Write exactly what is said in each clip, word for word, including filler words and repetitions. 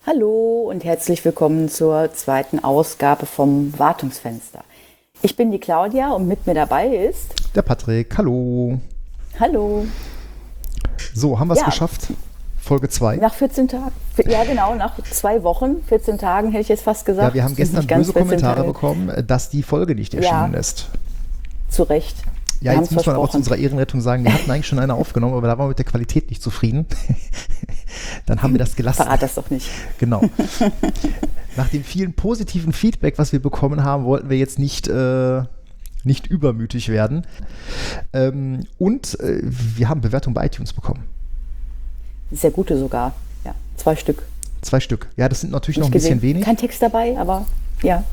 Hallo und herzlich willkommen zur zweiten Ausgabe vom Wartungsfenster. Ich bin die Claudia und mit mir dabei ist... Der Patrick, hallo. Hallo. So, haben wir es Ja. geschafft? Folge zwei. Nach vierzehn Tagen, ja genau, nach zwei Wochen, vierzehn Tagen hätte ich jetzt fast gesagt. Ja, wir haben gestern Nicht ganz böse Kommentare Tage. bekommen, dass die Folge nicht erschienen Ja. ist. Zu Recht. Ja, Wir jetzt muss man aber zu versprochen. unserer Ehrenrettung sagen, wir hatten eigentlich schon eine aufgenommen, aber da waren wir mit der Qualität nicht zufrieden. Dann haben wir das gelassen. Verrat das doch nicht. Genau. Nach dem vielen positiven Feedback, was wir bekommen haben, wollten wir jetzt nicht, äh, nicht übermütig werden. Ähm, und äh, wir haben Bewertungen bei iTunes bekommen. Sehr gute sogar. Ja, zwei Stück. Zwei Stück. Ja, das sind natürlich Nicht noch ein gesehen. bisschen wenig. Kein Text dabei, aber ja.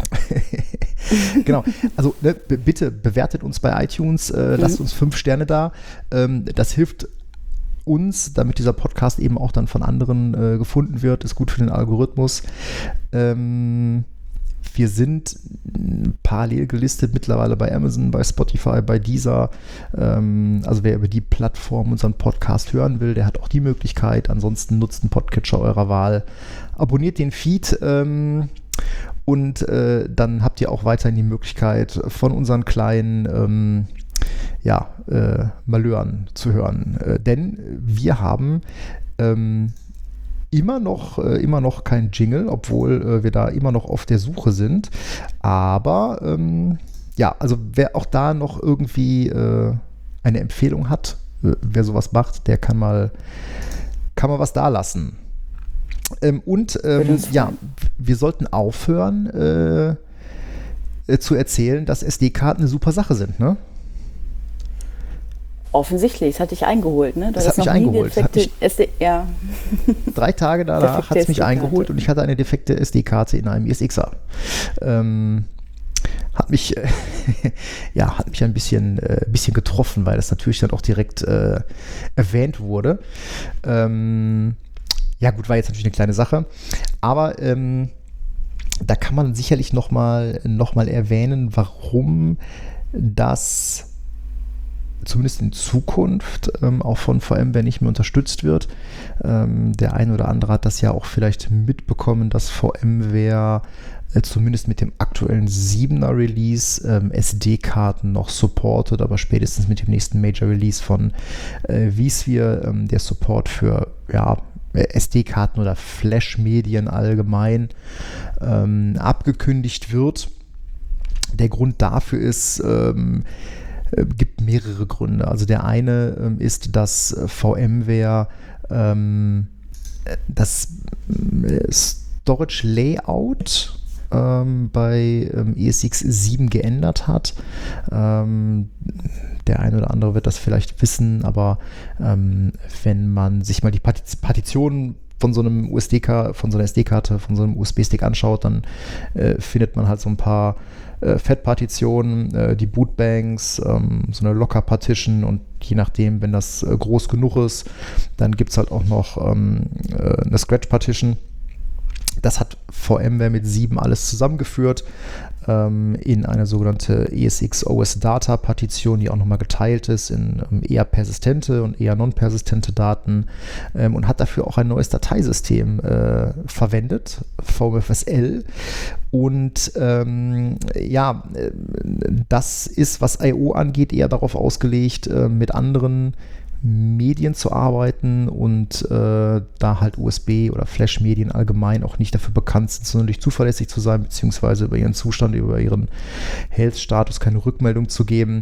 Genau, also ne, b- bitte bewertet uns bei iTunes, äh, Mhm. lasst uns fünf Sterne da. Ähm, das hilft uns, damit dieser Podcast eben auch dann von anderen äh, gefunden wird, ist gut für den Algorithmus. Ähm, wir sind mh, parallel gelistet mittlerweile bei Amazon, bei Spotify, bei Deezer. Ähm, also wer über die Plattform unseren Podcast hören will, der hat auch die Möglichkeit. Ansonsten nutzt einen Podcatcher eurer Wahl. Abonniert den Feed. Ähm, Und äh, dann habt ihr auch weiterhin die Möglichkeit, von unseren kleinen ähm, ja, äh, Malören zu hören. Äh, denn wir haben ähm, immer noch, äh, immer noch kein Jingle, obwohl äh, wir da immer noch auf der Suche sind. Aber ähm, ja, also wer auch da noch irgendwie äh, eine Empfehlung hat, äh, wer sowas macht, der kann mal, kann mal was da lassen. Ähm, und Würde ähm, uns freuen. ja, wir sollten aufhören äh, äh, zu erzählen, dass S D-Karten eine super Sache sind, ne? Offensichtlich, das hatte ich eingeholt. Ne? Du Das hattest hat mich noch nie eingeholt. Hat defekte S D, ja. Drei Tage danach Defekte hat es mich S D-Karte. eingeholt und ich hatte eine defekte S D-Karte in einem I S Xer. Ähm, hat mich, äh, ja, hat mich ein bisschen, äh, bisschen getroffen, weil das natürlich dann auch direkt äh, erwähnt wurde. Ähm, ja gut, war jetzt natürlich eine kleine Sache, aber ähm, da kann man sicherlich nochmal noch mal erwähnen, warum das zumindest in Zukunft ähm, auch von VMware nicht mehr unterstützt wird. Ähm, der eine oder andere hat das ja auch vielleicht mitbekommen, dass VMware äh, zumindest mit dem aktuellen siebener Release ähm, S D-Karten noch supportet, aber spätestens mit dem nächsten Major Release von äh, vSphere ähm, der Support für ja, S D-Karten oder Flash-Medien allgemein ähm, abgekündigt wird. Der Grund dafür ist, ähm, äh, gibt mehrere Gründe. Also der eine ähm, ist, dass äh, VMware ähm, das äh, Storage Layout ähm, bei ähm, E S X sieben geändert hat. Ähm, der eine oder andere wird das vielleicht wissen, aber ähm, wenn man sich mal die Partiz- Partitionen von so einem U S D-K, von so einer S D-Karte, von so einem U S B-Stick anschaut, dann äh, findet man halt so ein paar äh, Fettpartitionen, äh, die Bootbanks, ähm, so eine Locker-Partition und je nachdem, wenn das äh, groß genug ist, dann gibt es halt auch noch ähm, äh, eine Scratch-Partition. Das hat VMware mit sieben alles zusammengeführt ähm, in eine sogenannte E S X O S Data Partition, die auch nochmal geteilt ist in ähm, eher persistente und eher non-persistente Daten ähm, und hat dafür auch ein neues Dateisystem äh, verwendet, VMFSL. Und ähm, ja, äh, das ist, was I O angeht, eher darauf ausgelegt, äh, mit anderen Medien zu arbeiten und äh, da halt U S B oder Flash-Medien allgemein auch nicht dafür bekannt sind, sonderlich zuverlässig zu sein, beziehungsweise über ihren Zustand, über ihren Health-Status keine Rückmeldung zu geben,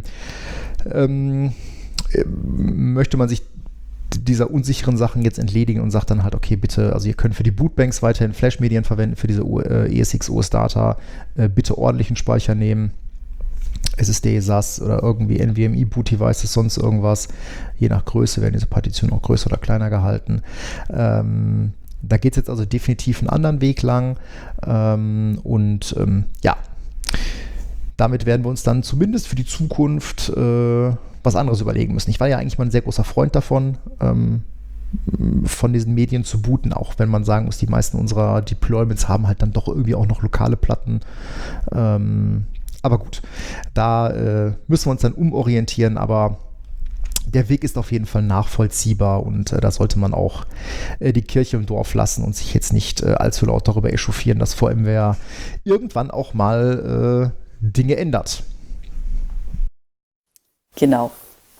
ähm, äh, möchte man sich dieser unsicheren Sachen jetzt entledigen und sagt dann halt, okay, bitte, also ihr könnt für die Bootbanks weiterhin Flash-Medien verwenden, für diese äh, E S X O S Data äh, bitte ordentlichen Speicher nehmen. S S D, S A S oder irgendwie NVMe Boot Devices, sonst irgendwas. Je nach Größe werden diese Partitionen auch größer oder kleiner gehalten. Ähm, da geht es jetzt also definitiv einen anderen Weg lang. Ähm, und ähm, ja, damit werden wir uns dann zumindest für die Zukunft äh, was anderes überlegen müssen. Ich war ja eigentlich mal ein sehr großer Freund davon, ähm, von diesen Medien zu booten, auch wenn man sagen muss, die meisten unserer Deployments haben halt dann doch irgendwie auch noch lokale Platten. Ähm, Aber gut, da äh, müssen wir uns dann umorientieren, aber der Weg ist auf jeden Fall nachvollziehbar und äh, da sollte man auch äh, die Kirche im Dorf lassen und sich jetzt nicht äh, allzu laut darüber echauffieren, dass VMware irgendwann auch mal äh, Dinge ändert. Genau.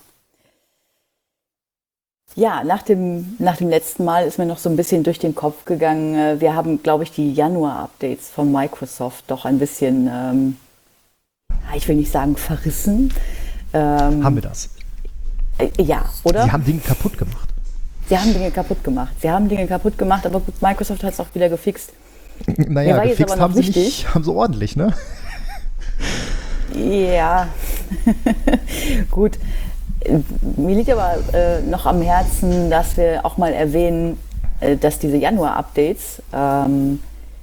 Ja, nach dem, nach dem letzten Mal ist mir noch so ein bisschen durch den Kopf gegangen. Wir haben, glaube ich, die Januar-Updates von Microsoft doch ein bisschen, ähm, ich will nicht sagen verrissen. Ähm, haben wir das? Äh, ja, oder? Sie haben Dinge kaputt gemacht. Sie haben Dinge kaputt gemacht. Sie haben Dinge kaputt gemacht, aber gut, Microsoft hat es auch wieder gefixt. Naja, gefixt haben sie nicht, haben sie ordentlich, ne? Ja, gut. Mir liegt aber äh, noch am Herzen, dass wir auch mal erwähnen, äh, dass diese Januar-Updates, ähm,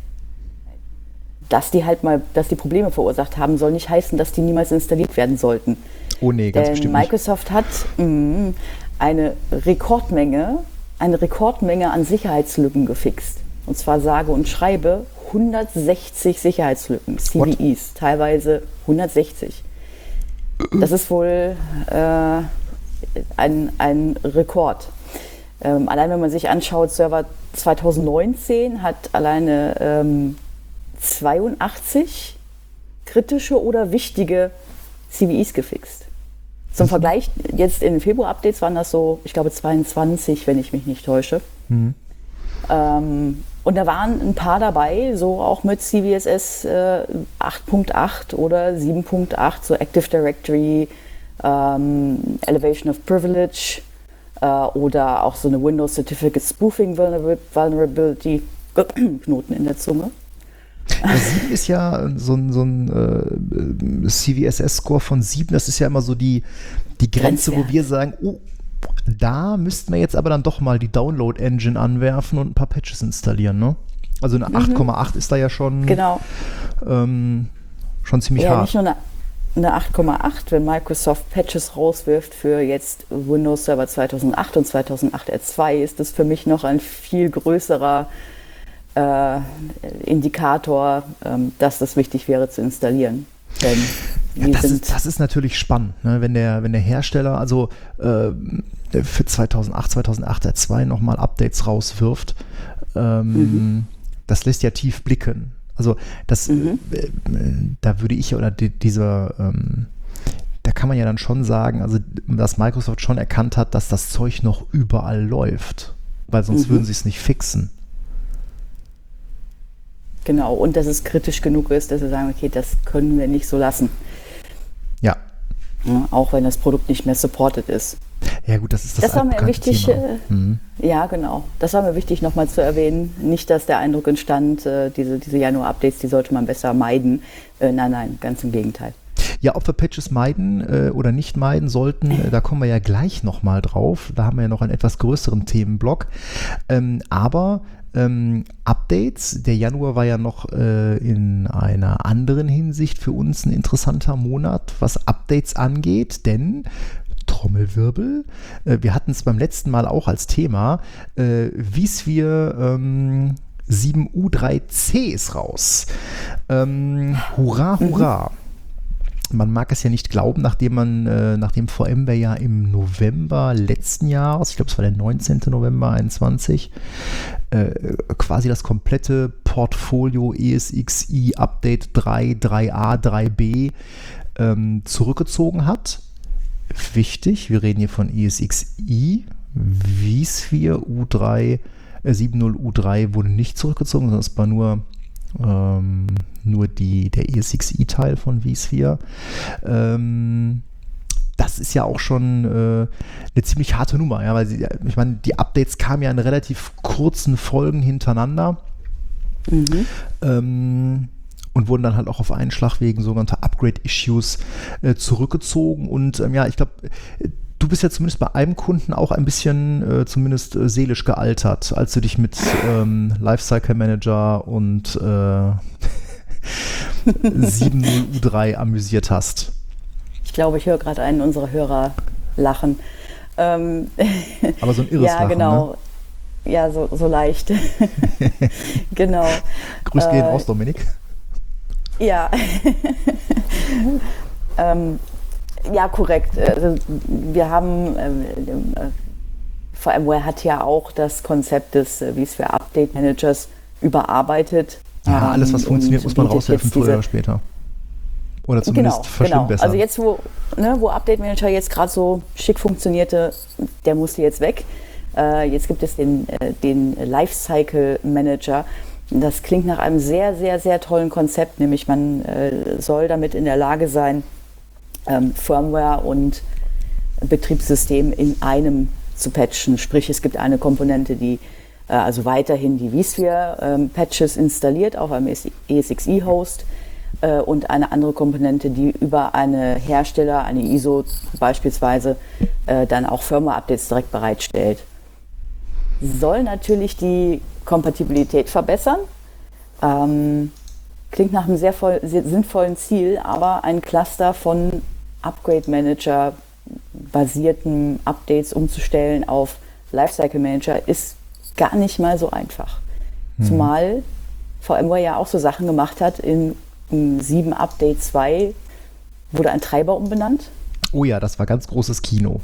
dass die halt mal, dass die Probleme verursacht haben, soll nicht heißen, dass die niemals installiert werden sollten. Oh nee, ganz Denn bestimmt Microsoft nicht. hat mh, eine Rekordmenge, eine Rekordmenge an Sicherheitslücken gefixt. Und zwar sage und schreibe hundertsechzig Sicherheitslücken, C V Es, What? Teilweise hundertsechzig. Das ist wohl äh, ein, ein Rekord. Ähm, allein wenn man sich anschaut, Server zwanzig neunzehn hat alleine ähm, zweiundachtzig kritische oder wichtige C V Es gefixt. Zum mhm. Vergleich, jetzt in den Februar-Updates waren das so, ich glaube zweiundzwanzig, wenn ich mich nicht täusche. Mhm. Ähm, und da waren ein paar dabei, so auch mit C V S S äh, acht Punkt acht oder sieben Punkt acht, so Active Directory, ähm, Elevation of Privilege äh, oder auch so eine Windows Certificate Spoofing Vulnerability, Knoten in der Zunge. Ja, sieben ist ja so ein, so ein äh, C V S S-Score von sieben, das ist ja immer so die, die Grenze, Grenzwert. Wo wir sagen, oh, da müssten wir jetzt aber dann doch mal die Download-Engine anwerfen und ein paar Patches installieren, ne? Also eine mhm. acht Komma acht ist da ja schon, genau. ähm, schon ziemlich ja, hart. Nicht nur eine, eine acht Komma acht, wenn Microsoft Patches rauswirft für jetzt Windows Server zweitausendacht und zweitausendacht R zwei, ist das für mich noch ein viel größerer äh, Indikator, ähm, dass das wichtig wäre zu installieren. Denn Ja, das, ist, das ist natürlich spannend, ne? wenn, der, wenn der Hersteller also äh, für zweitausendacht, zweitausendacht R zwei nochmal Updates rauswirft. Ähm, mhm. Das lässt ja tief blicken. Also das, mhm. äh, da würde ich, oder die, dieser, ähm, da kann man ja dann schon sagen, also dass Microsoft schon erkannt hat, dass das Zeug noch überall läuft, weil sonst mhm. würden sie es nicht fixen. Genau, und dass es kritisch genug ist, dass sie sagen, okay, das können wir nicht so lassen. Ja. Ja, auch wenn das Produkt nicht mehr supported ist. Ja gut, das ist das, das war mir wichtig. Äh, mhm. Ja, genau. Das war mir wichtig, nochmal zu erwähnen. Nicht, dass der Eindruck entstand, äh, diese, diese Januar-Updates, die sollte man besser meiden. Äh, nein, nein, ganz im Gegenteil. Ja, ob wir Patches meiden äh, oder nicht meiden sollten, äh, da kommen wir ja gleich nochmal drauf. Da haben wir ja noch einen etwas größeren Themenblock. Ähm, aber Ähm, Updates. Der Januar war ja noch äh, in einer anderen Hinsicht für uns ein interessanter Monat, was Updates angeht, denn Trommelwirbel, äh, wir hatten es beim letzten Mal auch als Thema, äh, vSphere ähm, sieben U drei C ist raus. Ähm, hurra, hurra. Mhm. Man mag es ja nicht glauben, nachdem man, äh, nachdem VMware ja im November letzten Jahres, ich glaube es war der neunzehnten November einundzwanzig, äh, quasi das komplette Portfolio E S X i Update drei, drei a, drei b ähm, zurückgezogen hat. Wichtig, wir reden hier von E S X i, vSphere U drei, äh, sieben Punkt null U drei wurde nicht zurückgezogen, sondern es war nur Ähm, nur die, der E S X i-Teil von vSphere. Ähm, das ist ja auch schon äh, eine ziemlich harte Nummer, ja, weil sie, ich meine, die Updates kamen ja in relativ kurzen Folgen hintereinander mhm. ähm, und wurden dann halt auch auf einen Schlag wegen sogenannter Upgrade-Issues äh, zurückgezogen und ähm, ja, ich glaube, du bist ja zumindest bei einem Kunden auch ein bisschen äh, zumindest äh, seelisch gealtert, als du dich mit ähm, Lifecycle Manager und äh, sieben Punkt null U drei amüsiert hast. Ich glaube, ich höre gerade einen unserer Hörer lachen. Ähm, Aber so ein irres ja, Lachen, genau. Ne? Ja, so, so leicht. Genau. Grüß gehen äh, raus, Dominik. Ja. ähm, Ja, korrekt. Also wir haben, äh, äh, VMware hat ja auch das Konzept des äh, vSphere Update Managers überarbeitet. Ja, alles, was ähm, funktioniert, muss man raushelfen, früher oder später. Oder zumindest genau, verschwimmen genau. besser. Also jetzt, wo, ne, wo Update Manager jetzt gerade so schick funktionierte, der musste jetzt weg. Äh, jetzt gibt es den, äh, den Lifecycle Manager. Das klingt nach einem sehr, sehr, sehr tollen Konzept, nämlich man äh, soll damit in der Lage sein, ähm, Firmware und Betriebssystem in einem zu patchen. Sprich, es gibt eine Komponente, die äh, also weiterhin die vSphere ähm, Patches installiert auf einem E S X i-Host äh, und eine andere Komponente, die über eine Hersteller, eine I S O beispielsweise, äh, dann auch Firmware-Updates direkt bereitstellt. Soll natürlich die Kompatibilität verbessern. Ähm, klingt nach einem sehr, voll, sehr sinnvollen Ziel, aber ein Cluster von Upgrade Manager basierten Updates umzustellen auf Lifecycle Manager ist gar nicht mal so einfach. Hm. Zumal VMware ja auch so Sachen gemacht hat. In, in sieben Update zwei wurde ein Treiber umbenannt. Oh ja, das war ganz großes Kino.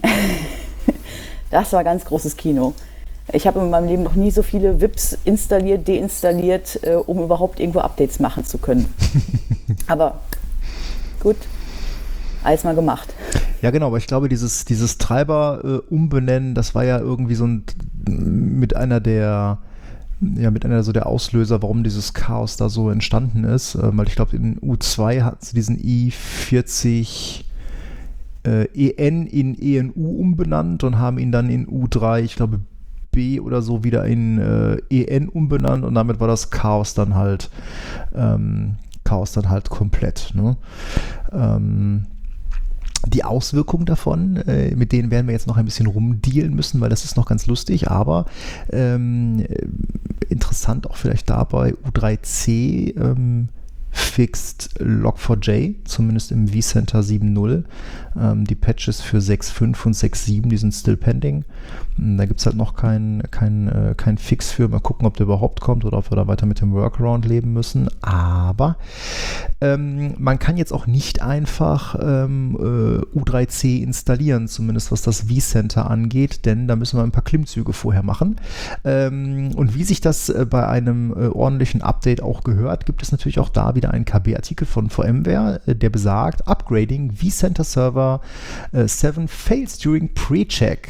Das war ganz großes Kino. Ich habe in meinem Leben noch nie so viele V I Ps installiert, deinstalliert, äh, um überhaupt irgendwo Updates machen zu können. Aber gut, alles mal gemacht. Ja genau, aber ich glaube, dieses, dieses Treiber äh, umbenennen, das war ja irgendwie so ein, mit einer der, ja, mit einer so der Auslöser, warum dieses Chaos da so entstanden ist. Äh, weil ich glaube, in U zwei hatten sie diesen i vierzig äh, E N in E N U umbenannt und haben ihn dann in U drei, ich glaube, B oder so wieder in äh, E N umbenannt und damit war das Chaos dann halt ähm, Chaos dann halt komplett. Ne? Ähm, die Auswirkungen davon, äh, mit denen werden wir jetzt noch ein bisschen rumdealen müssen, weil das ist noch ganz lustig, aber ähm, interessant auch vielleicht dabei U drei C ähm, fixt log four j, zumindest im vCenter sieben Punkt null. Ähm, die Patches für sechs Punkt fünf und sechs Punkt sieben, die sind still pending. Da gibt es halt noch kein, kein, äh, kein Fix für. Mal gucken, ob der überhaupt kommt oder ob wir da weiter mit dem Workaround leben müssen. Aber ähm, man kann jetzt auch nicht einfach ähm, äh, U drei C installieren, zumindest was das vCenter angeht, denn da müssen wir ein paar Klimmzüge vorher machen. Ähm, und wie sich das äh, bei einem äh, ordentlichen Update auch gehört, gibt es natürlich auch da wieder einen K B-Artikel von VMware, äh, der besagt, Upgrading vCenter Server äh, seven fails during Pre-Check.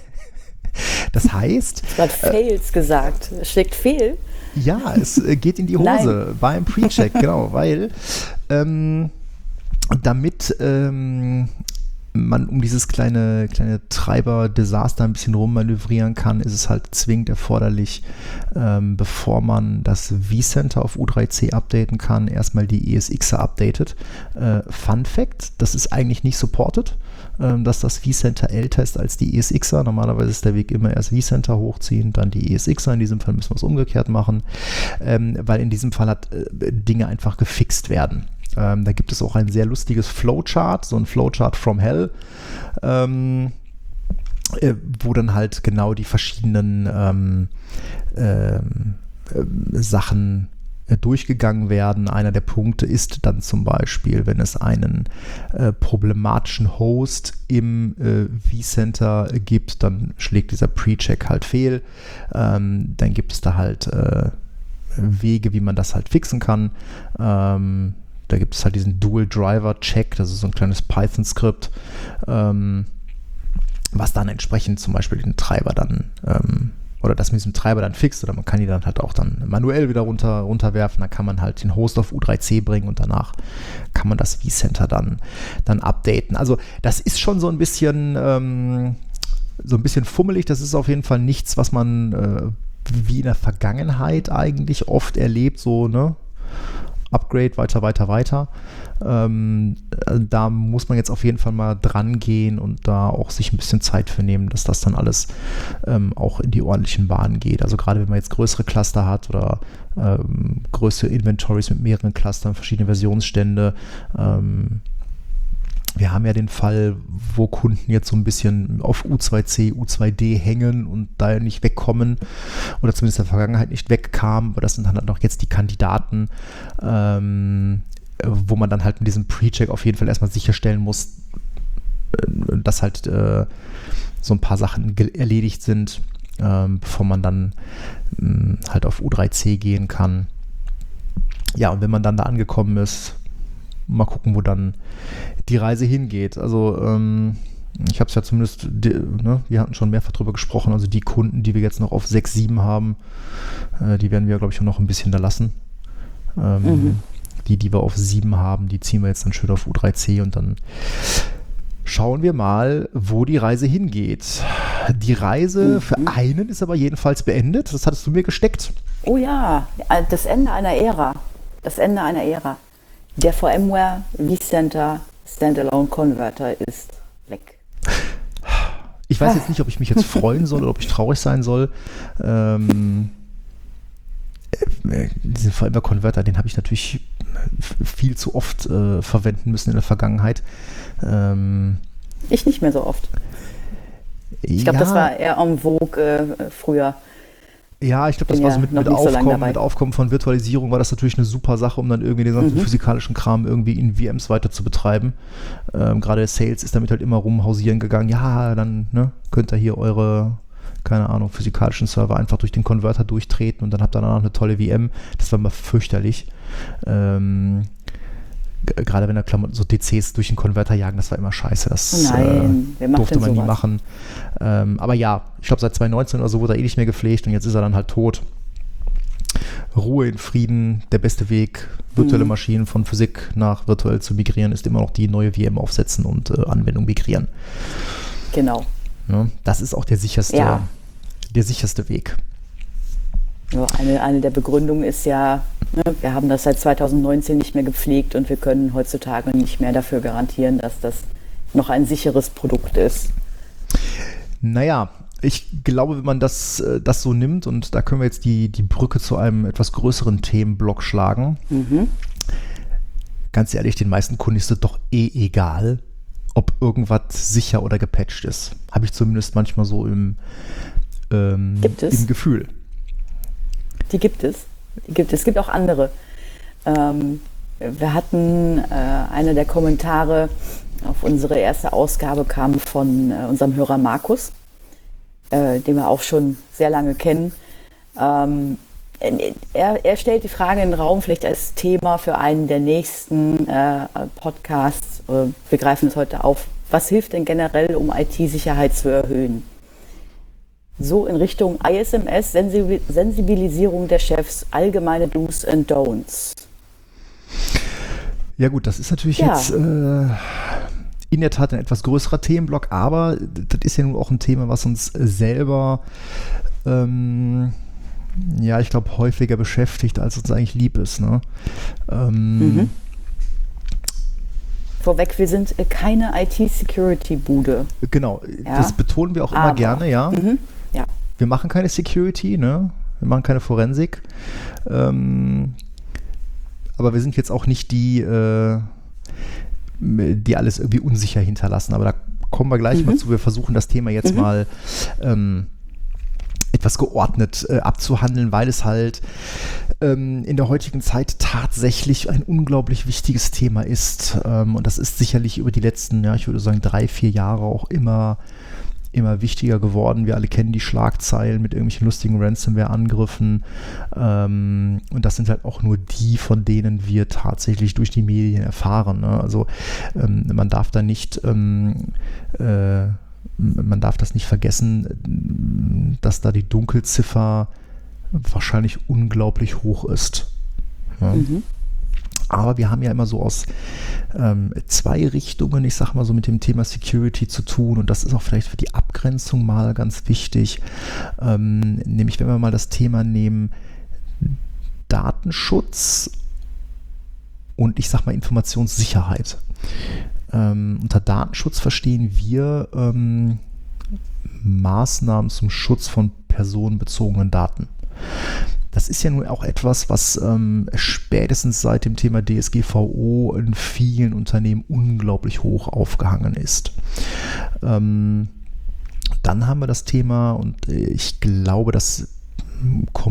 Das heißt... Du hast gerade Fails äh, gesagt. Steckt Fehl? Ja, es äh, geht in die Hose Nein. beim Pre-Check, genau, weil ähm, damit ähm, man um dieses kleine, kleine Treiber-Desaster ein bisschen rummanövrieren kann, ist es halt zwingend erforderlich, ähm, bevor man das vCenter auf U drei C updaten kann, erstmal die E S Xer updatet. Äh, Fun Fact, das ist eigentlich nicht supported, ähm, dass das vCenter älter ist als die E S Xer. Normalerweise ist der Weg immer erst vCenter hochziehen, dann die E S Xer. In diesem Fall müssen wir es umgekehrt machen, ähm, weil in diesem Fall hat äh, Dinge einfach gefixt werden. Ähm, da gibt es auch ein sehr lustiges Flowchart, so ein Flowchart from Hell, ähm, äh, wo dann halt genau die verschiedenen ähm, ähm, äh, Sachen äh, durchgegangen werden. Einer der Punkte ist dann zum Beispiel, wenn es einen äh, problematischen Host im äh, vCenter gibt, dann schlägt dieser Pre-Check halt fehl. Ähm, dann gibt es da halt äh, Wege, wie man das halt fixen kann. Ähm, Da gibt es halt diesen Dual-Driver-Check, das ist so ein kleines Python-Skript, ähm, was dann entsprechend zum Beispiel den Treiber dann, ähm, oder das mit diesem Treiber dann fixt, oder man kann die dann halt auch dann manuell wieder runter, runterwerfen, dann kann man halt den Host auf U drei C bringen und danach kann man das vCenter dann, dann updaten. Also das ist schon so ein bisschen, ähm, so ein bisschen fummelig, das ist auf jeden Fall nichts, was man äh, wie in der Vergangenheit eigentlich oft erlebt, so, ne? Upgrade, weiter, weiter, weiter. Ähm, da muss man jetzt auf jeden Fall mal dran gehen und da auch sich ein bisschen Zeit für nehmen, dass das dann alles ähm, auch in die ordentlichen Bahnen geht. Also gerade wenn man jetzt größere Cluster hat oder ähm, größere Inventories mit mehreren Clustern, verschiedene Versionsstände. Ähm, wir haben ja den Fall, wo Kunden jetzt so ein bisschen auf U zwei C, U zwei D hängen und da nicht wegkommen oder zumindest in der Vergangenheit nicht wegkamen, aber das sind dann halt noch jetzt die Kandidaten, ähm, wo man dann halt mit diesem Pre-Check auf jeden Fall erstmal sicherstellen muss, dass halt äh, so ein paar Sachen ge- erledigt sind, ähm, bevor man dann mh, halt auf U drei C gehen kann. Ja, und wenn man dann da angekommen ist, mal gucken, wo dann die Reise hingeht. Also ähm, ich habe es ja zumindest, die, ne, wir hatten schon mehrfach drüber gesprochen, also die Kunden, die wir jetzt noch auf sechs, sieben haben, äh, die werden wir, glaube ich, noch ein bisschen da lassen. Ähm, mhm. Die, die wir auf sieben haben, die ziehen wir jetzt dann schön auf U drei C und dann schauen wir mal, wo die Reise hingeht. Die Reise mhm. für einen ist aber jedenfalls beendet. Das hattest du mir gesteckt. Oh ja, das Ende einer Ära. Das Ende einer Ära. Der VMware vCenter Standalone Converter ist weg. Ich weiß jetzt nicht, ob ich mich jetzt freuen soll oder ob ich traurig sein soll. Ähm, diesen VMware Converter, den habe ich natürlich viel zu oft äh, verwenden müssen in der Vergangenheit. Ähm, ich nicht mehr so oft. Ich glaube, ja, das war eher en vogue äh, früher. Ja, ich glaube, das war so mit, mit, Aufkommen, mit Aufkommen von Virtualisierung war das natürlich eine super Sache, um dann irgendwie den ganzen mhm. physikalischen Kram irgendwie in V Ms weiter zu betreiben. Ähm, gerade Sales ist damit halt immer rumhausieren gegangen. Ja, dann ne, könnt ihr hier eure, keine Ahnung, physikalischen Server einfach durch den Konverter durchtreten und dann habt ihr danach eine tolle V M. Das war mal fürchterlich. Ähm, Gerade wenn da Klamotten, so D Cs durch den Konverter jagen, das war immer scheiße. Das Nein, äh, durfte man sowas? nie machen. Ähm, aber ja, ich glaube, seit zwanzig neunzehn oder so wurde er eh nicht mehr gepflegt und jetzt ist er dann halt tot. Ruhe in Frieden, der beste Weg, virtuelle mhm. Maschinen von Physik nach virtuell zu migrieren, ist immer noch die neue V M aufsetzen und äh, Anwendung migrieren. Genau. Ja, das ist auch der sicherste, ja. der sicherste Weg. Ja, eine, eine der Begründungen ist ja, ne, wir haben das seit zwanzig neunzehn nicht mehr gepflegt und wir können heutzutage nicht mehr dafür garantieren, dass das noch ein sicheres Produkt ist. Naja, ich glaube, wenn man das, das so nimmt, und da können wir jetzt die, die Brücke zu einem etwas größeren Themenblock schlagen. Mhm. Ganz ehrlich, den meisten Kunden ist es doch eh egal, ob irgendwas sicher oder gepatcht ist. Habe ich zumindest manchmal so im, ähm, Gibt es? im Gefühl. Die gibt es. Die gibt es. Es gibt auch andere. Ähm, wir hatten äh, einer der Kommentare auf unsere erste Ausgabe kam von äh, unserem Hörer Markus, äh, den wir auch schon sehr lange kennen. Ähm, er, er stellt die Frage in den Raum, vielleicht als Thema für einen der nächsten äh, Podcasts. Äh, wir greifen es heute auf. Was hilft denn generell, um I T-Sicherheit zu erhöhen? So in Richtung I S M S, Sensibilisierung der Chefs, allgemeine Do's and Don'ts. Ja gut, das ist natürlich ja. jetzt äh, in der Tat ein etwas größerer Themenblock, aber das ist ja nun auch ein Thema, was uns selber, ähm, ja, ich glaube, häufiger beschäftigt, als uns eigentlich lieb ist. Ne? Ähm, mhm. Vorweg, wir sind keine I T-Security-Bude. Genau, ja? Das betonen wir auch immer aber. gerne, ja. Mhm. Ja. Wir machen keine Security, ne? Wir machen keine Forensik. Ähm, aber wir sind jetzt auch nicht die, äh, die alles irgendwie unsicher hinterlassen. Aber da kommen wir gleich mhm. mal zu. Wir versuchen das Thema jetzt mhm. mal ähm, etwas geordnet äh, abzuhandeln, weil es halt ähm, in der heutigen Zeit tatsächlich ein unglaublich wichtiges Thema ist. Ähm, und das ist sicherlich über die letzten, ja, ich würde sagen, drei, vier Jahre auch immer immer wichtiger geworden. Wir alle kennen die Schlagzeilen mit irgendwelchen lustigen Ransomware-Angriffen. Ähm, und das sind halt auch nur die, von denen wir tatsächlich durch die Medien erfahren. Ne? Also ähm, man darf da nicht ähm, äh, man darf das nicht vergessen, dass da die Dunkelziffer wahrscheinlich unglaublich hoch ist. Ja? Mhm. Aber wir haben ja immer so aus ähm, zwei Richtungen, ich sag mal so, mit dem Thema Security zu tun, und das ist auch vielleicht für die Abgrenzung mal ganz wichtig, ähm, nämlich wenn wir mal das Thema nehmen, Datenschutz und ich sag mal Informationssicherheit. Ähm, unter Datenschutz verstehen wir ähm, Maßnahmen zum Schutz von personenbezogenen Daten. Das ist ja nun auch etwas, was ähm, spätestens seit dem Thema D S G V O in vielen Unternehmen unglaublich hoch aufgehangen ist. Ähm, dann haben wir das Thema, und ich glaube, das kommt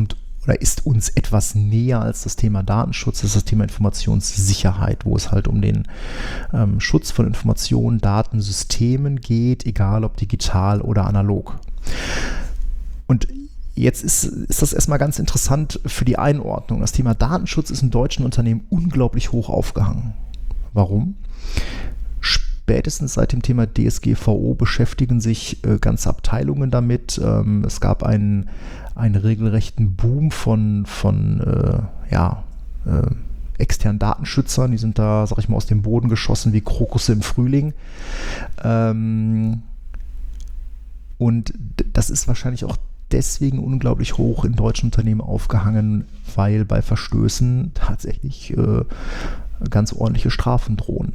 oder ist uns etwas näher als das Thema Datenschutz, das ist das Thema Informationssicherheit, wo es halt um den ähm, Schutz von Informationen, Datensystemen geht, egal ob digital oder analog. Und jetzt ist, ist das erstmal ganz interessant für die Einordnung. Das Thema Datenschutz ist in deutschen Unternehmen unglaublich hoch aufgehangen. Warum? Spätestens seit dem Thema D S G V O beschäftigen sich äh, ganze Abteilungen damit. Ähm, es gab einen, einen regelrechten Boom von, von äh, ja, äh, externen Datenschützern. Die sind da, sag ich mal, aus dem Boden geschossen wie Krokusse im Frühling. Ähm, und das ist wahrscheinlich auch deswegen unglaublich hoch in deutschen Unternehmen aufgehangen, weil bei Verstößen tatsächlich äh, ganz ordentliche Strafen drohen.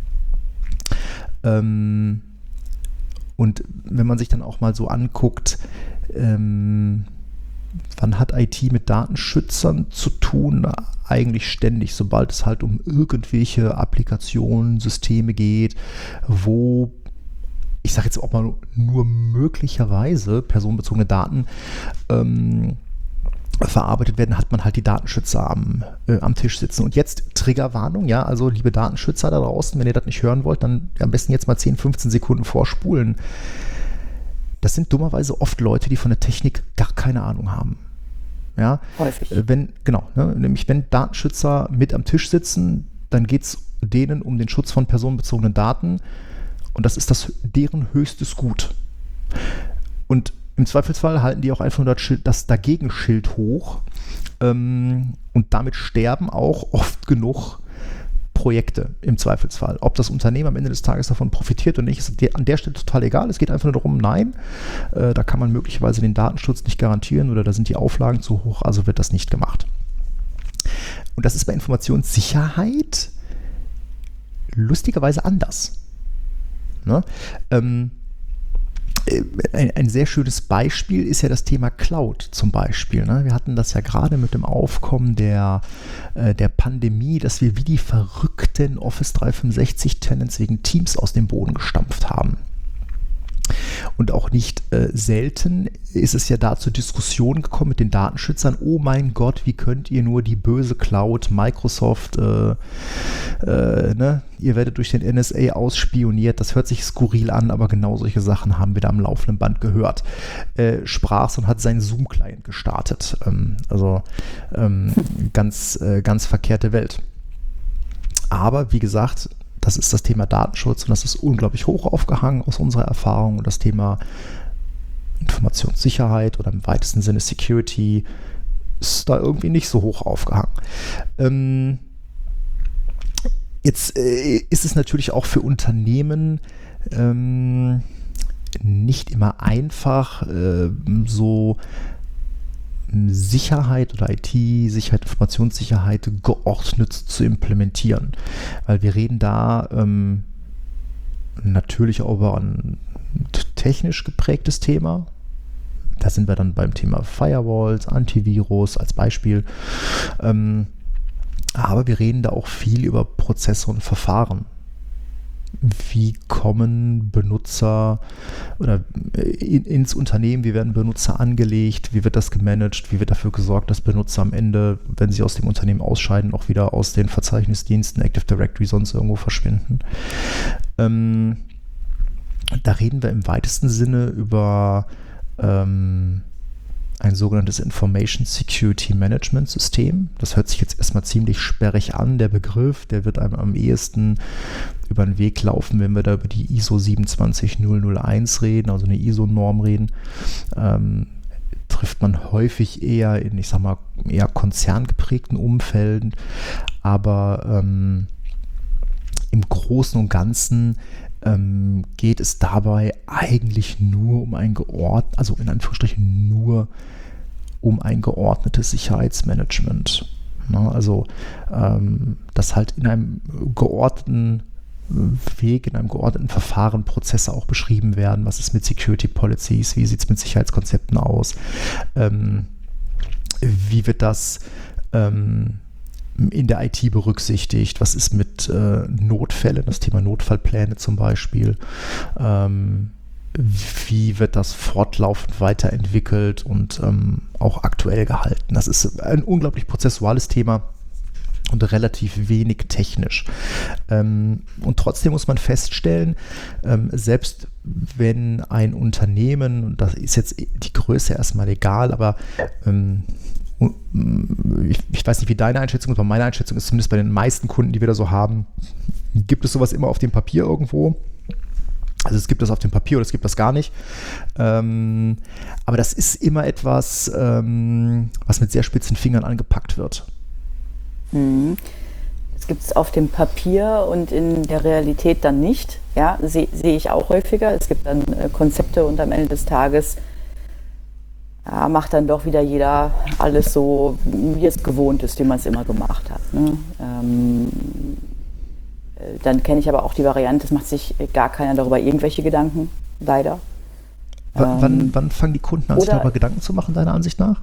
Ähm, und wenn man sich dann auch mal so anguckt, ähm, wann hat I T mit Datenschützern zu tun? Eigentlich ständig, sobald es halt um irgendwelche Applikationen, Systeme geht, wo, ich sage jetzt auch mal nur möglicherweise personenbezogene Daten ähm, verarbeitet werden, hat man halt die Datenschützer am, äh, am Tisch sitzen. Und jetzt Triggerwarnung, ja, also liebe Datenschützer da draußen, wenn ihr das nicht hören wollt, dann am besten jetzt mal zehn, fünfzehn Sekunden vorspulen. Das sind dummerweise oft Leute, die von der Technik gar keine Ahnung haben. Ja, häufig. Äh, wenn, genau, ne, nämlich wenn Datenschützer mit am Tisch sitzen, dann geht es denen um den Schutz von personenbezogenen Daten und das ist das deren höchstes Gut. Und im Zweifelsfall halten die auch einfach nur das, Schild, das Dagegenschild hoch ähm, und damit sterben auch oft genug Projekte im Zweifelsfall. Ob das Unternehmen am Ende des Tages davon profitiert oder nicht, ist an der Stelle total egal. Es geht einfach nur darum, nein, äh, da kann man möglicherweise den Datenschutz nicht garantieren oder da sind die Auflagen zu hoch, also wird das nicht gemacht. Und das ist bei Informationssicherheit lustigerweise anders. Ne? Ähm, Ein, ein sehr schönes Beispiel ist ja das Thema Cloud zum Beispiel. Ne? Wir hatten das ja gerade mit dem Aufkommen der, äh, der Pandemie, dass wir wie die verrückten Office dreihundertfünfundsechzig Tenants wegen Teams aus dem Boden gestampft haben. Und auch nicht äh, selten ist es ja da zur Diskussion gekommen mit den Datenschützern, oh mein Gott, wie könnt ihr nur die böse Cloud, Microsoft, äh, äh, ne? Ihr werdet durch den N S A ausspioniert, das hört sich skurril an, aber genau solche Sachen haben wir da am laufenden Band gehört. Äh, sprach's und hat seinen Zoom-Client gestartet. Ähm, also ähm, ganz, äh, ganz verkehrte Welt. Aber wie gesagt, das ist das Thema Datenschutz und das ist unglaublich hoch aufgehangen aus unserer Erfahrung. Und das Thema Informationssicherheit oder im weitesten Sinne Security ist da irgendwie nicht so hoch aufgehangen. Ähm, jetzt äh, ist es natürlich auch für Unternehmen ähm, nicht immer einfach, äh, so Sicherheit oder I T-Sicherheit, Informationssicherheit geordnet zu implementieren. Weil wir reden da ähm, natürlich auch über ein technisch geprägtes Thema. Da sind wir dann beim Thema Firewalls, Antivirus als Beispiel. Ähm, aber wir reden da auch viel über Prozesse und Verfahren. Wie kommen Benutzer oder in, ins Unternehmen, wie werden Benutzer angelegt, wie wird das gemanagt, wie wird dafür gesorgt, dass Benutzer am Ende, wenn sie aus dem Unternehmen ausscheiden, auch wieder aus den Verzeichnisdiensten, Active Directory, sonst irgendwo verschwinden. Ähm, da reden wir im weitesten Sinne über ähm, ein sogenanntes Information Security Management System. Das hört sich jetzt erstmal ziemlich sperrig an, der Begriff, der wird einem am ehesten über den Weg laufen, wenn wir da über die I S O siebenundzwanzigtausendeins reden, also eine I S O-Norm reden. Ähm, trifft man häufig eher in, ich sag mal, eher konzerngeprägten Umfelden, aber ähm, im Großen und Ganzen ähm, geht es dabei eigentlich nur um ein geordnet, also in Anführungsstrichen nur um ein geordnetes Sicherheitsmanagement. Na, also ähm, dass halt in einem geordneten Weg, in einem geordneten Verfahren Prozesse auch beschrieben werden. Was ist mit Security Policies? Wie sieht es mit Sicherheitskonzepten aus? Ähm, wie wird das ähm, in der I T berücksichtigt? Was ist mit äh, Notfällen? Das Thema Notfallpläne zum Beispiel. Ähm, wie wird das fortlaufend weiterentwickelt und ähm, auch aktuell gehalten. Das ist ein unglaublich prozessuales Thema und relativ wenig technisch. Ähm, und trotzdem muss man feststellen, ähm, selbst wenn ein Unternehmen, und das ist jetzt die Größe erstmal egal, aber ähm, ich, ich weiß nicht, wie deine Einschätzung ist, aber meine Einschätzung ist zumindest bei den meisten Kunden, die wir da so haben, gibt es sowas immer auf dem Papier irgendwo. Also es gibt das auf dem Papier oder es gibt das gar nicht. Ähm, aber das ist immer etwas, ähm, was mit sehr spitzen Fingern angepackt wird. Mhm. Das gibt es auf dem Papier und in der Realität dann nicht. Ja, sehe seh ich auch häufiger. Es gibt dann äh, Konzepte und am Ende des Tages ja, macht dann doch wieder jeder alles so, wie es gewohnt ist, wie man es immer gemacht hat. Ne? Ähm, Dann kenne ich aber auch die Variante, es macht sich gar keiner darüber irgendwelche Gedanken, leider. W ähm, wann, wann fangen die Kunden an, sich darüber Gedanken zu machen, deiner Ansicht nach?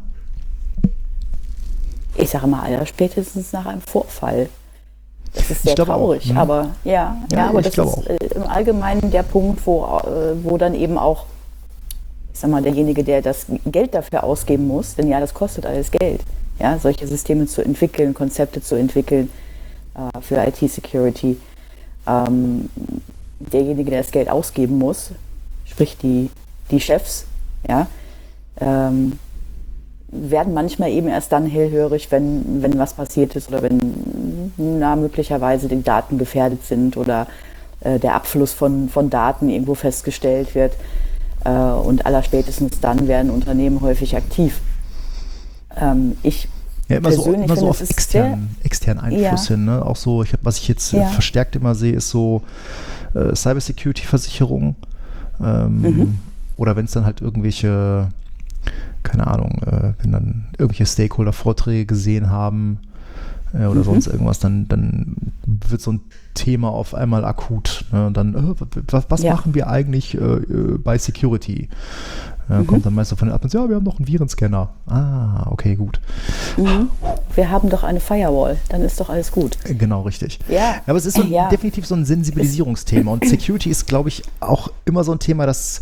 Ich sage mal, aller spätestens nach einem Vorfall. Das ist sehr traurig, auch, aber ja, ja, ja aber das ist auch. im Allgemeinen der Punkt, wo, wo dann eben auch, ich sag mal, derjenige, der das Geld dafür ausgeben muss, denn ja, das kostet alles Geld, ja, solche Systeme zu entwickeln, Konzepte zu entwickeln, für I T-Security, ähm, derjenige, der das Geld ausgeben muss, sprich die, die Chefs, ja, ähm, werden manchmal eben erst dann hellhörig, wenn, wenn was passiert ist oder wenn na, möglicherweise die Daten gefährdet sind oder äh, der Abfluss von, von Daten irgendwo festgestellt wird. Äh, und allerspätestens dann werden Unternehmen häufig aktiv. Ähm, ich Ja, immer so, immer so auf es externen, externen Einfluss ja. hin. Ne? Auch so, ich hab, was ich jetzt ja. verstärkt immer sehe, ist so äh, Cybersecurity-Versicherung. Ähm, mhm. Oder wenn es dann halt irgendwelche, keine Ahnung, äh, wenn dann irgendwelche Stakeholder-Vorträge gesehen haben äh, oder mhm. sonst irgendwas, dann, dann wird so ein Thema auf einmal akut. Ne? Und dann, äh, was, was ja. machen wir eigentlich äh, bei Security? Ja, mhm. Kommt dann meist so von den Admins, ja, wir haben noch einen Virenscanner. Ah, okay, gut. Mhm. Wir haben doch eine Firewall, dann ist doch alles gut. Genau, richtig. Ja, ja aber es ist so ein, ja. definitiv so ein Sensibilisierungsthema. Und Security ist, glaube ich, auch immer so ein Thema, das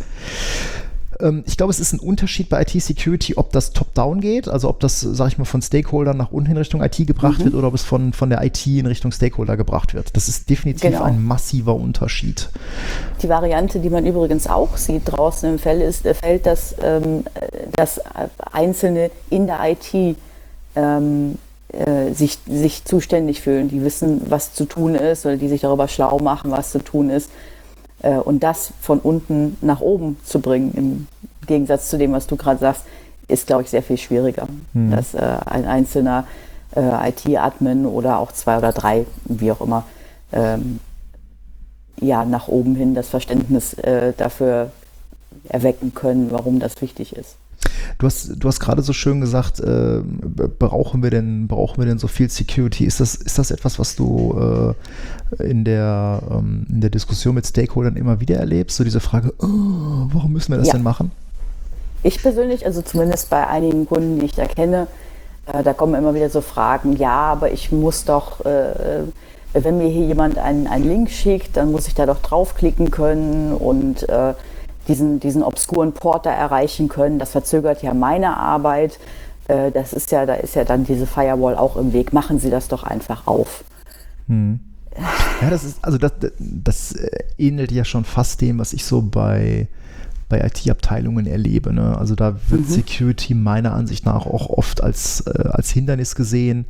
ich glaube, es ist ein Unterschied bei I T-Security, ob das top-down geht, also ob das, sage ich mal, von Stakeholdern nach unten in Richtung I T gebracht mhm. wird oder ob es von, von der I T in Richtung Stakeholder gebracht wird. Das ist definitiv genau. ein massiver Unterschied. Die Variante, die man übrigens auch sieht draußen im Feld, ist, Feld dass, ähm, dass Einzelne in der I T ähm, äh, sich, sich zuständig fühlen, die wissen, was zu tun ist oder die sich darüber schlau machen, was zu tun ist. Und das von unten nach oben zu bringen, im Gegensatz zu dem, was du gerade sagst, ist, glaube ich, sehr viel schwieriger. Mhm. Dass äh, ein einzelner äh, I T-Admin oder auch zwei oder drei, wie auch immer, ähm, ja, nach oben hin das Verständnis äh, dafür erwecken können, warum das wichtig ist. Du hast, du hast gerade so schön gesagt, äh, brauchen wir denn, brauchen wir denn so viel Security? Ist das, ist das etwas, was du äh, in, der, ähm, in der Diskussion mit Stakeholdern immer wieder erlebst? So diese Frage, oh, warum müssen wir das ja. denn machen? Ich persönlich, also zumindest bei einigen Kunden, die ich da kenne, äh, da kommen immer wieder so Fragen, ja, aber ich muss doch, äh, wenn mir hier jemand einen, einen Link schickt, dann muss ich da doch draufklicken können und äh, diesen, diesen obskuren Port da erreichen können. Das verzögert ja meine Arbeit. Äh, das ist ja, da ist ja dann diese Firewall auch im Weg. Machen Sie das doch einfach auf. Hm. Ja, das ist, also das, das ähnelt ja schon fast dem, was ich so bei, bei I T-Abteilungen erlebe. Ne? Also da wird mhm. Security meiner Ansicht nach auch oft als, äh, als Hindernis gesehen.